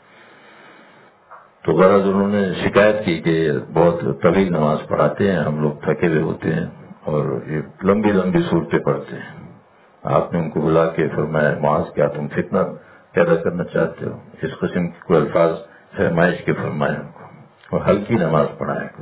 تو غرض انہوں نے شکایت کی کہ بہت طویل نماز پڑھاتے ہیں، ہم لوگ تھکے ہوئے ہوتے ہیں اور یہ لمبی لمبی صورتیں پڑھتے ہیں۔ آپ نے ان کو بلا کے فرمایا معاذ کیا تم فتنہ پیدا کرنا چاہتے ہو؟ اس قسم کے کوئی الفاظ فرمائش کے فرمائے ان کو، اور ہلکی نماز پڑھائے کو۔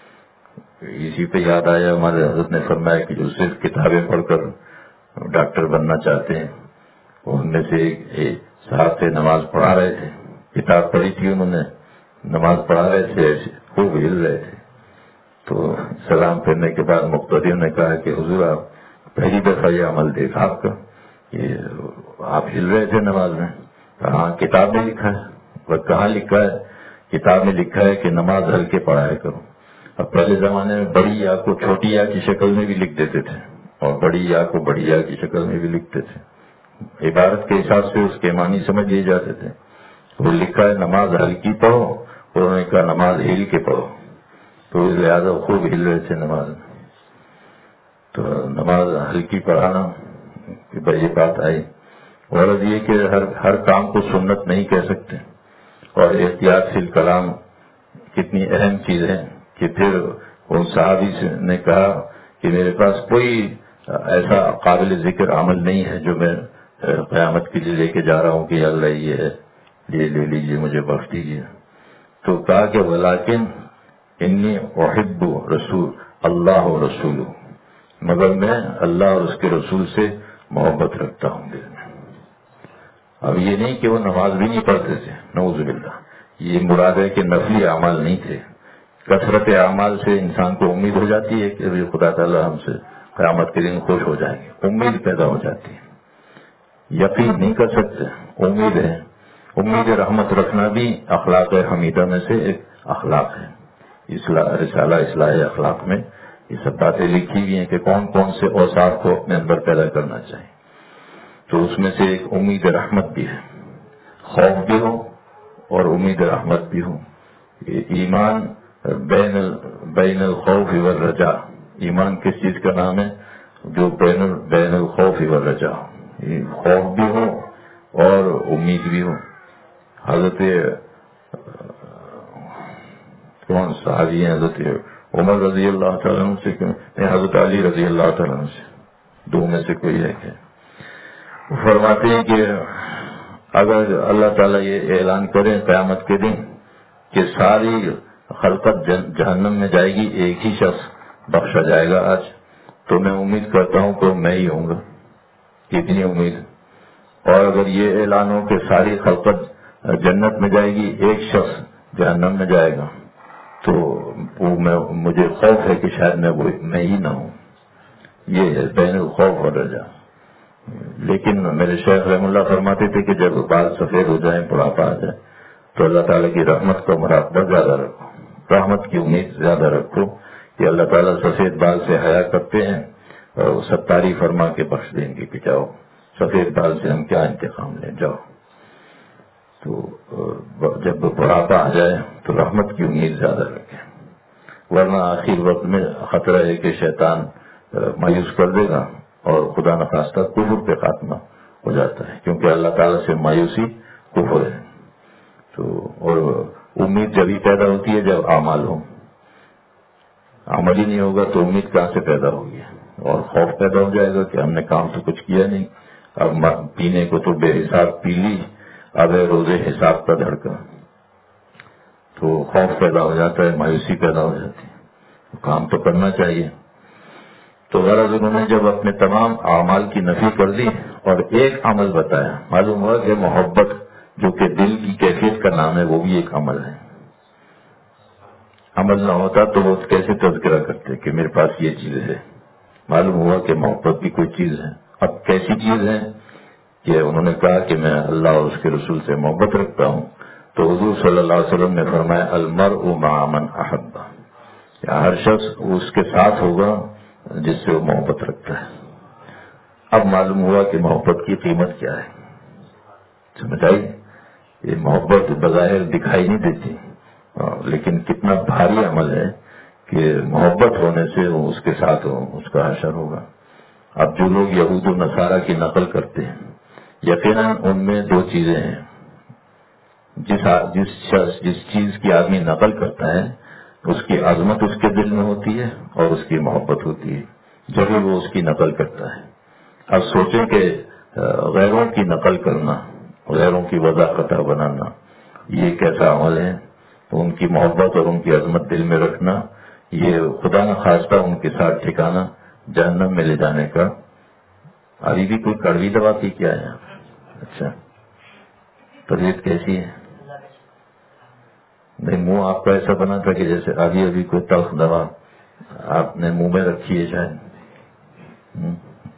اسی پہ یاد آیا ہمارے حضرت نے فرمایا کہ جو صرف کتابیں پڑھ کر ڈاکٹر بننا چاہتے ہیں، ان میں سے ایک صاحب سے نماز پڑھا رہے تھے، کتاب پڑھی تھی انہوں نے، نماز پڑھا رہے تھے، ایسے خوب ہل رہے تھے، تو سلام پھرنے کے بعد مقتدیوں نے کہا کہ حضور آپ پہلی دفعہ یہ عمل دیکھا آپ کا، کہ آپ ہل رہے تھے نماز میں؟ ہاں کتاب میں لکھا ہے۔ وہ کہاں لکھا ہے؟ کتاب میں لکھا ہے کہ نماز ہلکے پڑھایا کرو۔ اب پہلے زمانے میں بڑی یا کو چھوٹی یا کی شکل میں بھی لکھ دیتے تھے اور بڑی یا کو بڑی یا کی شکل میں بھی لکھتے تھے، عبارت کے حساب سے اس کے معنی سمجھ لیے جاتے تھے۔ وہ لکھا ہے نماز ہلکی پڑھو، انہوں نے کہا نماز ہل کے پڑھو، تو لہٰذا خوب ہل رہے تھے نماز میں۔ تو نماز ہلکی پڑھانا یہ بات آئی، غرض یہ کہ ہر کام کو سنت نہیں کہہ سکتے، اور احتیاط فی الکلام کتنی اہم چیز ہے کہ پھر ان صحابی نے کہا کہ میرے پاس کوئی ایسا قابل ذکر عمل نہیں ہے جو میں قیامت کے لیے لے کے جا رہا ہوں کہ اللہ یہ ہے، یہ لے لیجیے، مجھے بخش دیجیے۔ تو کہا کہ ولیکن انی احب رسول اللہ و رسول، مگر میں اللہ اور اس کے رسول سے محبت رکھتا ہوں دل میں۔ اب یہ نہیں کہ وہ نماز بھی نہیں پڑھتے تھے، نعوذ باللہ، یہ مراد ہے کہ نفلی اعمال نہیں تھے۔ کثرت اعمال سے انسان کو امید ہو جاتی ہے کہ خدا تعالیٰ ہم سے قیامت کے دن خوش ہو جائیں گے، امید پیدا ہو جاتی ہے، یقین نہیں کر سکتے، امید ہے۔ امید رحمت رکھنا بھی اخلاق حمیدہ میں سے ایک اخلاق ہے، رسالہ اصلاح اخلاق میں یہ سب باتیں لکھی ہوئی ہیں کہ کون کون سے اوصاف کو اپنے اندر پیدا کرنا چاہیے. تو اس میں سے ایک امید رحمت بھی ہے. خوف بھی ہو اور امید رحمت بھی ہو. ایمان بین الخوف والرجاء. ایمان کس چیز کا نام ہے؟ جو بین الخوف والرجاء. خوف بھی ہو اور امید بھی ہو. حضرت کون صحابی ہیں؟ حضرت عمر رضی اللہ تعالیٰ عنہ سے حضرت علی رضی اللہ تعالیٰ عنہ سے، دو میں سے کوئی ایک ہے. فرماتے ہیں کہ اگر اللہ تعالیٰ یہ اعلان کرے قیامت کے دن کہ ساری خلقت جہنم میں جائے گی، ایک ہی شخص بخشا جائے گا آج، تو میں امید کرتا ہوں کہ میں ہی ہوں گا. کتنی امید. اور اگر یہ اعلان ہو کہ ساری خلقت جنت میں جائے گی، ایک شخص جہنم میں جائے گا، تو مجھے خوف ہے کہ شاید میں ہی نہ ہوں. یہ ہے بین الخوف اور رجا. لیکن میرے شیخ رحم اللہ فرماتے تھے کہ جب بال سفید ہو جائیں، بڑھاپا آ جائے، تو اللہ تعالیٰ کی رحمت کا مراقبہ زیادہ رکھو، رحمت کی امید زیادہ رکھو کہ اللہ تعالیٰ سفید بال سے حیا کرتے ہیں اور ستاری فرما کے بخش دیں گے کہ جاؤ سفید بال سے ہم کیا انتقام لیں، جاؤ. تو جب بڑھاپا آ جائے تو رحمت کی امید زیادہ رکھیں، ورنہ آخر وقت میں خطرہ ہے کہ شیطان مایوس کر دے گا اور خدا نخواستہ کفر پہ خاتمہ ہو جاتا ہے، کیونکہ اللہ تعالیٰ سے مایوسی کفر ہے. تو اور امید جبھی پیدا ہوتی ہے جب اعمال ہوں. عمل ہی نہیں ہوگا تو امید کہاں سے پیدا ہوگی؟ اور خوف پیدا ہو جائے گا کہ ہم نے کام تو کچھ کیا نہیں، اب پینے کو تو بے حساب پی لی، اب ہے روزے حساب کا دھڑکا. تو خوف پیدا ہو جاتا ہے، مایوسی پیدا ہو جاتی ہے. کام تو کرنا چاہیے. تو غرض انہوں نے جب اپنے تمام اعمال کی نفی کر دی اور ایک عمل بتایا، معلوم ہوا کہ محبت جو کہ دل کی کیفیت کا نام ہے وہ بھی ایک عمل ہے. عمل نہ ہوتا تو وہ کیسے تذکرہ کرتے کہ میرے پاس یہ چیز ہے. معلوم ہوا کہ محبت بھی کوئی چیز ہے. اب کیسی چیز ہے کہ انہوں نے کہا کہ میں اللہ اور اس کے رسول سے محبت رکھتا ہوں. تو حضور صلی اللہ علیہ وسلم نے فرمایا المرء مع من احب. ہر شخص اس کے ساتھ ہوگا جس سے وہ محبت رکھتا ہے. اب معلوم ہوا کہ محبت کی قیمت کیا ہے. سمجھ آئی؟ یہ محبت بظاہر دکھائی نہیں دیتی، لیکن کتنا بھاری عمل ہے کہ محبت ہونے سے وہ اس کے ساتھ ہو، اس کا حشر ہوگا. اب جو لوگ یہود و نصارہ کی نقل کرتے ہیں، یقیناً ان میں دو چیزیں ہیں. جس چیز کی آدمی نقل کرتا ہے اس کی عظمت اس کے دل میں ہوتی ہے اور اس کی محبت ہوتی ہے جب وہ اس کی نقل کرتا ہے. اب سوچیں کہ غیروں کی نقل کرنا، غیروں کی وضاحت بنانا، یہ کیسا عمل ہے. تو ان کی محبت اور ان کی عظمت دل میں رکھنا، یہ خدا نخواستہ ان کے ساتھ ٹھکانا جہنم میں لے جانے کا. ابھی بھی کوئی کڑوی دوا پی کیا ہے؟ اچھا، طبیعت کیسی ہے؟ نہیں، منہ آپ کا ایسا بنا تھا کہ جیسے ابھی کوئی تلخ دوا آپ نے منہ میں رکھی ہے شاید.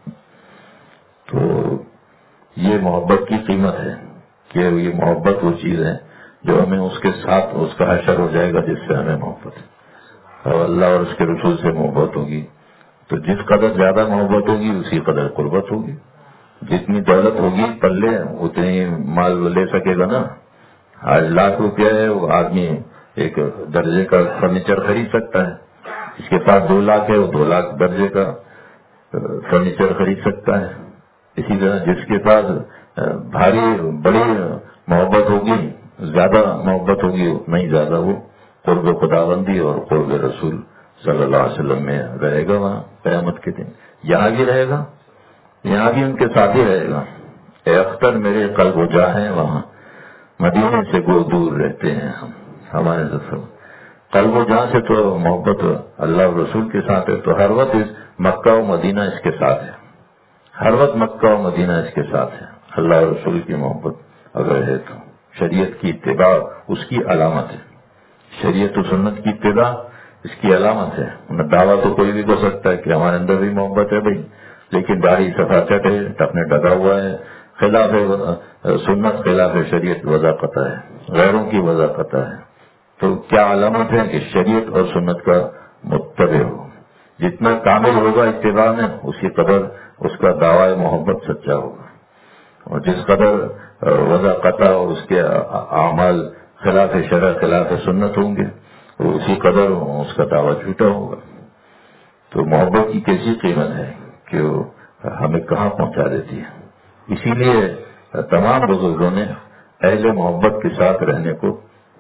تو یہ محبت کی قیمت ہے کہ یہ محبت وہ چیز ہے جو ہمیں اس کے ساتھ اس کا حشر ہو جائے گا جس سے ہمیں محبت ہے. اور اللہ اور اس کے رسول سے محبت ہوگی تو جس قدر زیادہ محبت ہوگی اسی قدر قربت ہوگی. جتنی دولت ہوگی پلے اتنی مال لے سکے گا نا. آج ₹1,00,000 ہے، وہ آدمی ایک درجے کا فرنیچر خرید سکتا ہے. اس کے پاس 2 لاکھ ہے، وہ 2 لاکھ درجے کا فرنیچر خرید سکتا ہے. اسی طرح جس کے پاس بھاری بڑی محبت ہوگی، زیادہ محبت ہوگی، اتنا ہی زیادہ وہ قرب خداوندی اور قرب رسول صلی اللہ علیہ وسلم میں رہے گا. وہاں قیامت کے دن یہاں بھی رہے گا، یہاں بھی ان کے ساتھ ہی رہے گا. اے اختر میرے قلب و جاں ہیں وہاں، مدینے سے وہ دور رہتے ہیں ہمارے سفر. قلب و جاں سے تو محبت اللہ اور رسول کے ساتھ ہے. تو ہر وقت مکہ و مدینہ اس کے ساتھ ہے، ہر وقت مکہ و مدینہ اس کے ساتھ ہے. اللہ اور رسول کی محبت اگر ہے تو شریعت کی اتباع اس کی علامت ہے. شریعت و سنت کی اتباع اس کی علامت ہے. دعویٰ تو کوئی بھی کر سکتا ہے کہ ہمارے اندر بھی محبت ہے بھائی، لیکن داڑھی صفا چٹ ہے، ٹپنے ڈگا ہوا ہے، خلاف سنت، خلاف شریعت وضع قطع ہے، غیروں کی وضع قطع ہے. تو کیا علامت ہے کہ شریعت اور سنت کا متبع ہو. جتنا کامل ہوگا اتباع میں اسی قدر اس کا دعوی محبت سچا ہوگا، اور جس قدر وضع قطع اور اس کے اعمال خلاف شرع خلاف سنت ہوں گے تو اسی قدر اس کا دعویٰ جھوٹا ہوگا۔ تو محبت کی کیسی قیمت ہے کہ وہ ہمیں کہاں پہنچا دیتی ہے۔ اسی لیے تمام بزرگوں نے اہل محبت کے ساتھ رہنے کو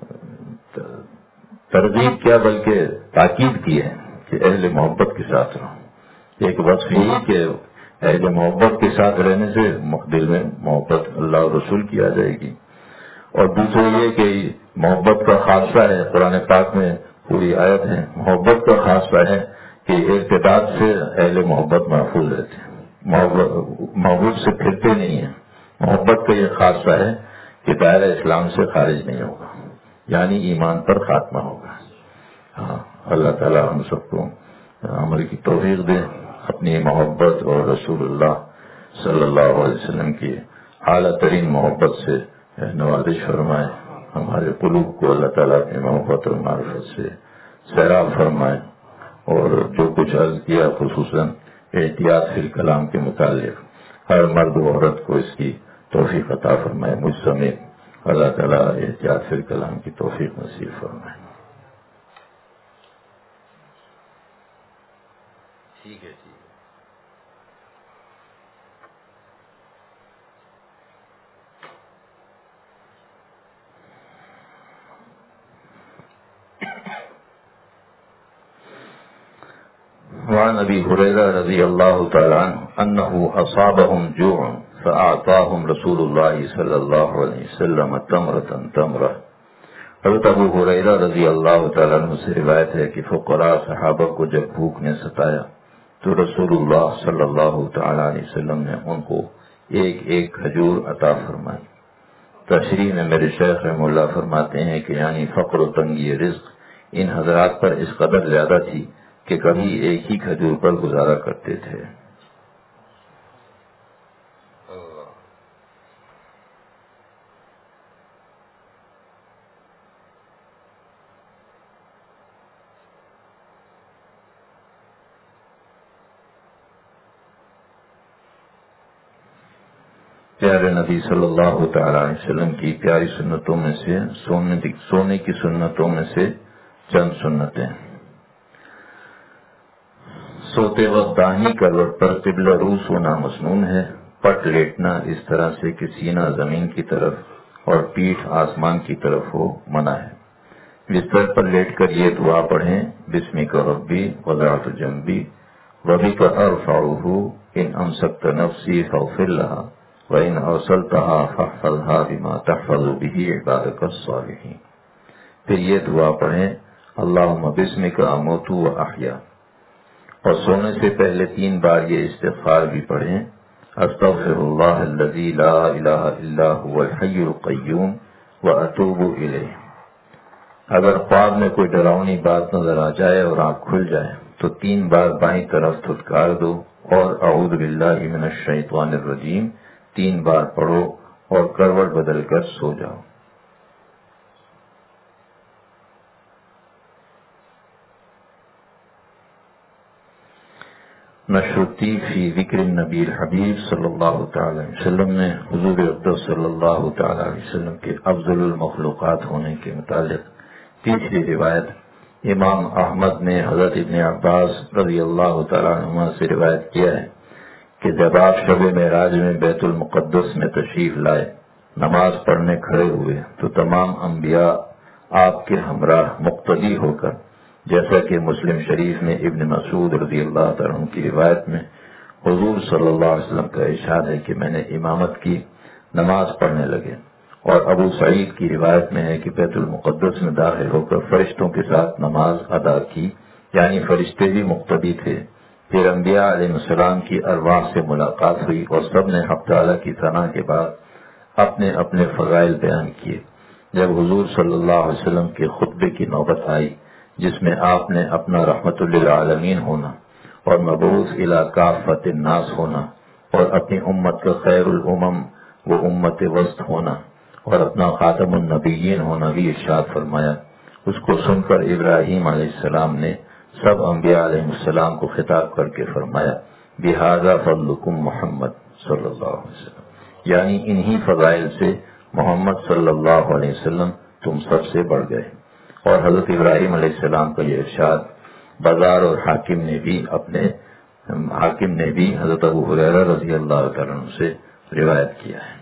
ترغیب کیا بلکہ تاکید کی ہے کہ اہل محبت کے ساتھ رہو۔ ایک وصف یہ کہ اہل محبت کے ساتھ رہنے سے دل میں محبت اللہ اور رسول کی آ جائے گی، اور دوسرا یہ کہ محبت کا خاصہ ہے، قرآن پاک میں پوری آیت ہے، محبت کا خاصہ ہے کہ ارتداد سے اہل محبت محفوظ رہتے ہیں، محبوب سے پھرتے نہیں ہیں۔ محبت کا یہ خاصہ ہے کہ دائرہ اسلام سے خارج نہیں ہوگا، یعنی ایمان پر خاتمہ ہوگا۔ ہاں، اللہ تعالی ہم سب کو عمل کی توفیق دے، اپنی محبت اور رسول اللہ صلی اللہ علیہ وسلم کی اعلیٰ ترین محبت سے نوازش فرمائے، ہمارے قلوب کو اللہ تعالیٰ کی محبت اور معرفت سے سیراب فرمائے، اور جو کچھ عرض کیا خصوصاً احتیاط فی الکلام کے متعلق ہر مرد و عورت کو اس کی توفیق عطا فرمائے، مجھ سمیت اللہ تعالیٰ احتیاط فی الکلام کی توفیق نصیب فرمائے۔ ٹھیک ہے، ٹھیک ہے۔ وعن ابي هريره رضي الله تعالى عنه انه اصابهم جوع فاعطاهم رسول الله صلى الله عليه وسلم تمره۔ حضرت ابو ہریرہ رضی اللہ تعالیٰ عنہ سے روایت ہے کہ فقراء صحابہ کو جب بھوک نے ستایا تو رسول اللہ صلی اللہ تعالیٰ علیہ وسلم نے ان کو ایک ایک کھجور عطا فرمائی۔ تشریح میں میرے شیخ رحمہ اللہ فرماتے ہیں کہ یعنی فقر و تنگی رزق ان حضرات پر اس قدر زیادہ تھی کہ کبھی ایک ہی کھجور پر گزارا کرتے تھے۔ پیارے نبی صلی اللہ تعالی علیہ وسلم کی پیاری سنتوں میں سے سونے کی سنتوں میں سے چند سنتیں۔ سوتے وقت داہنی کروٹ پر قبلہ رو سونا مسنون ہے، پٹ لیٹنا اس طرح سے کہ سینہ زمین کی طرف اور پیٹھ آسمان کی طرف ہو منع ہے۔ بستر پر لیٹ کر یہ دعا پڑھیں، بسمک ربی وضعت جنبی وبک ارفعہ ان امسکت نفسی فاغفر لہا وَإِنْ أَرْسَلْتَهَا فَاحْفَظْهَا بِمَا تَحْفَظُ بِهِ عِبَادَكَ الصَّالِحِينَ۔ پھر یہ دعا پڑھیں، اللہم بسمک اموت وأحیا، اور سونے سے پہلے 3 بار یہ استغفار بھی پڑھیں، استغفر اللہ الذی لا الہ الا هو الحی القیوم واتوب الیہ۔ اگر خواب میں کوئی ڈراؤنی بات نظر آ جائے اور آنکھ کھل جائے تو 3 بار بائیں طرف دھتکار دو اور اعوذ باللہ من الشیطان الرجیم 3 بار پڑھو اور کروٹ بدل کر سو جاؤ۔ نشرتی فی ذکر النبی الحبیب صلی اللہ تعالی علیہ وسلم نے حضور اقدس صلی اللہ تعالی علیہ وسلم کے افضل المخلوقات ہونے کے متعلق تیسری روایت امام احمد نے حضرت ابن عباس رضی اللہ تعالی عنہ سے روایت کیا ہے کہ جب آپ شب معراج میں بیت المقدس میں تشریف لائے، نماز پڑھنے کھڑے ہوئے تو تمام انبیاء آپ کے ہمراہ مقتدی ہو کر، جیسا کہ مسلم شریف میں ابن مسعود رضی اللہ تعالیٰ عنہ کی روایت میں حضور صلی اللہ علیہ وسلم کا ارشاد ہے کہ میں نے امامت کی، نماز پڑھنے لگے، اور ابو سعید کی روایت میں ہے کہ بیت المقدس میں داخل ہو کر فرشتوں کے ساتھ نماز ادا کی، یعنی فرشتے بھی مقتدی تھے۔ پھر انبیاء علیہ السلام کی ارواح سے ملاقات ہوئی اور سب نے حق تعالیٰ کی ثنا کے بعد اپنے اپنے فضائل بیان کیے۔ جب حضور صلی اللہ علیہ وسلم کے خطبے کی نوبت آئی جس میں آپ نے اپنا رحمت للعالمین ہونا اور مبعوث الی کافۃ الناس ہونا اور اپنی امت کا خیر الامم و امت وسط ہونا اور اپنا خاتم النبیین ہونا بھی ارشاد فرمایا، اس کو سن کر ابراہیم علیہ السلام نے سب انبیاء علیہ السلام کو خطاب کر کے فرمایا بہذا فضلکم محمد صلی اللہ علیہ وسلم، یعنی انہی فضائل سے محمد صلی اللہ علیہ وسلم تم سب سے بڑھ گئے۔ اور حضرت ابراہیم علیہ السلام کا یہ ارشاد بازار اور حاکم نے بھی حضرت ابو ہریرہ رضی اللہ تعالیٰ عنہ سے روایت کیا ہے۔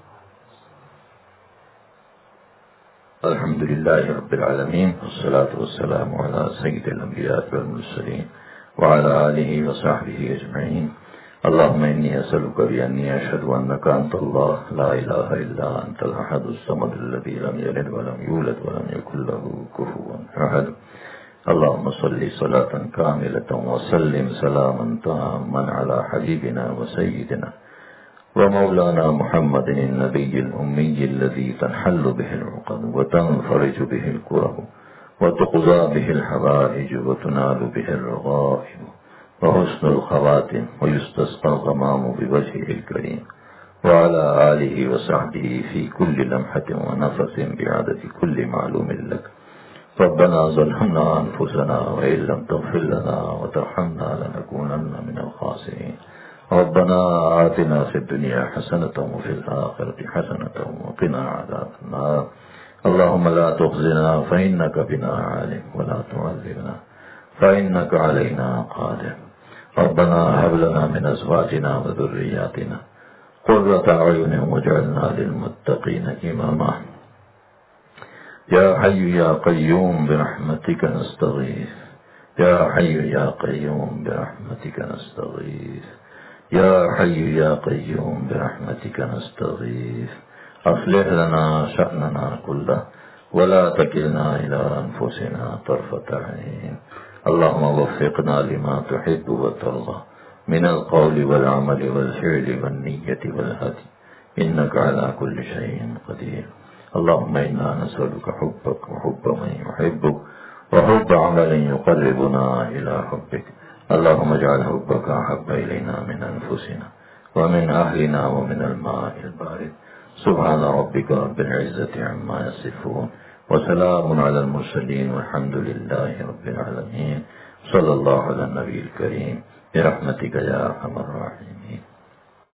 الحمد للہ رب العالمین والصلاة والسلام علی سید الانبیاء والمرسلین وعلی آلہ وصحبہ اجمعین۔ اللهم انی اسألک بأنی اشهد انک انت اللہ لا الہ الا انت الاحد الصمد الذی لم یلد ولم یولد ولم یکن له کفوا احد۔ اللهم صل صلاة كاملة وسلم سلاما تاما على حبيبنا وسيدنا ومولانا محمد النبي الأمي الذي تنحل به العقد وتنفرج به الكرب وتقضى به الحوائج وتنال به الرغائب وحسن الخواتم ويستسقى الغمام بوجهه الكريم وعلى آله وصحبه في كل لمحة ونفس بعدد كل معلوم لك۔ ربنا ظلمنا أنفسنا وإن لم تغفر لنا وترحمنا لنكونن من الخاسرين۔ ربنا آتنا في الدنيا حسنة وفي الآخرة حسنة وقنا عذاب النار۔ اللهم لا تخزنا فإنك بنا عالم ولا تعذبنا فإنك علينا قادر۔ ربنا هب لنا من أزواجنا وذرياتنا قرة أعين واجعلنا للمتقين إماما۔ يا حي يا قيوم برحمتك نستغيث، يا حي يا قيوم برحمتك نستغيث، يا حي يا قيوم برحمتك نستغيث۔ أصلح لنا شأننا كله ولا تكلنا إلى أنفسنا طرفة عين۔ اللهم وفقنا لما تحب وترضى من القول والعمل والفعل والنية والهدي، إنك على كل شيء قدير۔ اللهم إنا نسألك حبك وحب من يحبك وحب عمل يقربنا إلى حبك۔ اللهم اجعل حبك أحب إلينا من أنفسنا ومن أهلنا ومن الماء البارد۔ سبحان ربك رب العزة عما يصفون وسلام على المرسلين والحمد لله رب العالمين۔ صلى الله على النبي الكريم برحمتك يا أرحم الراحمين۔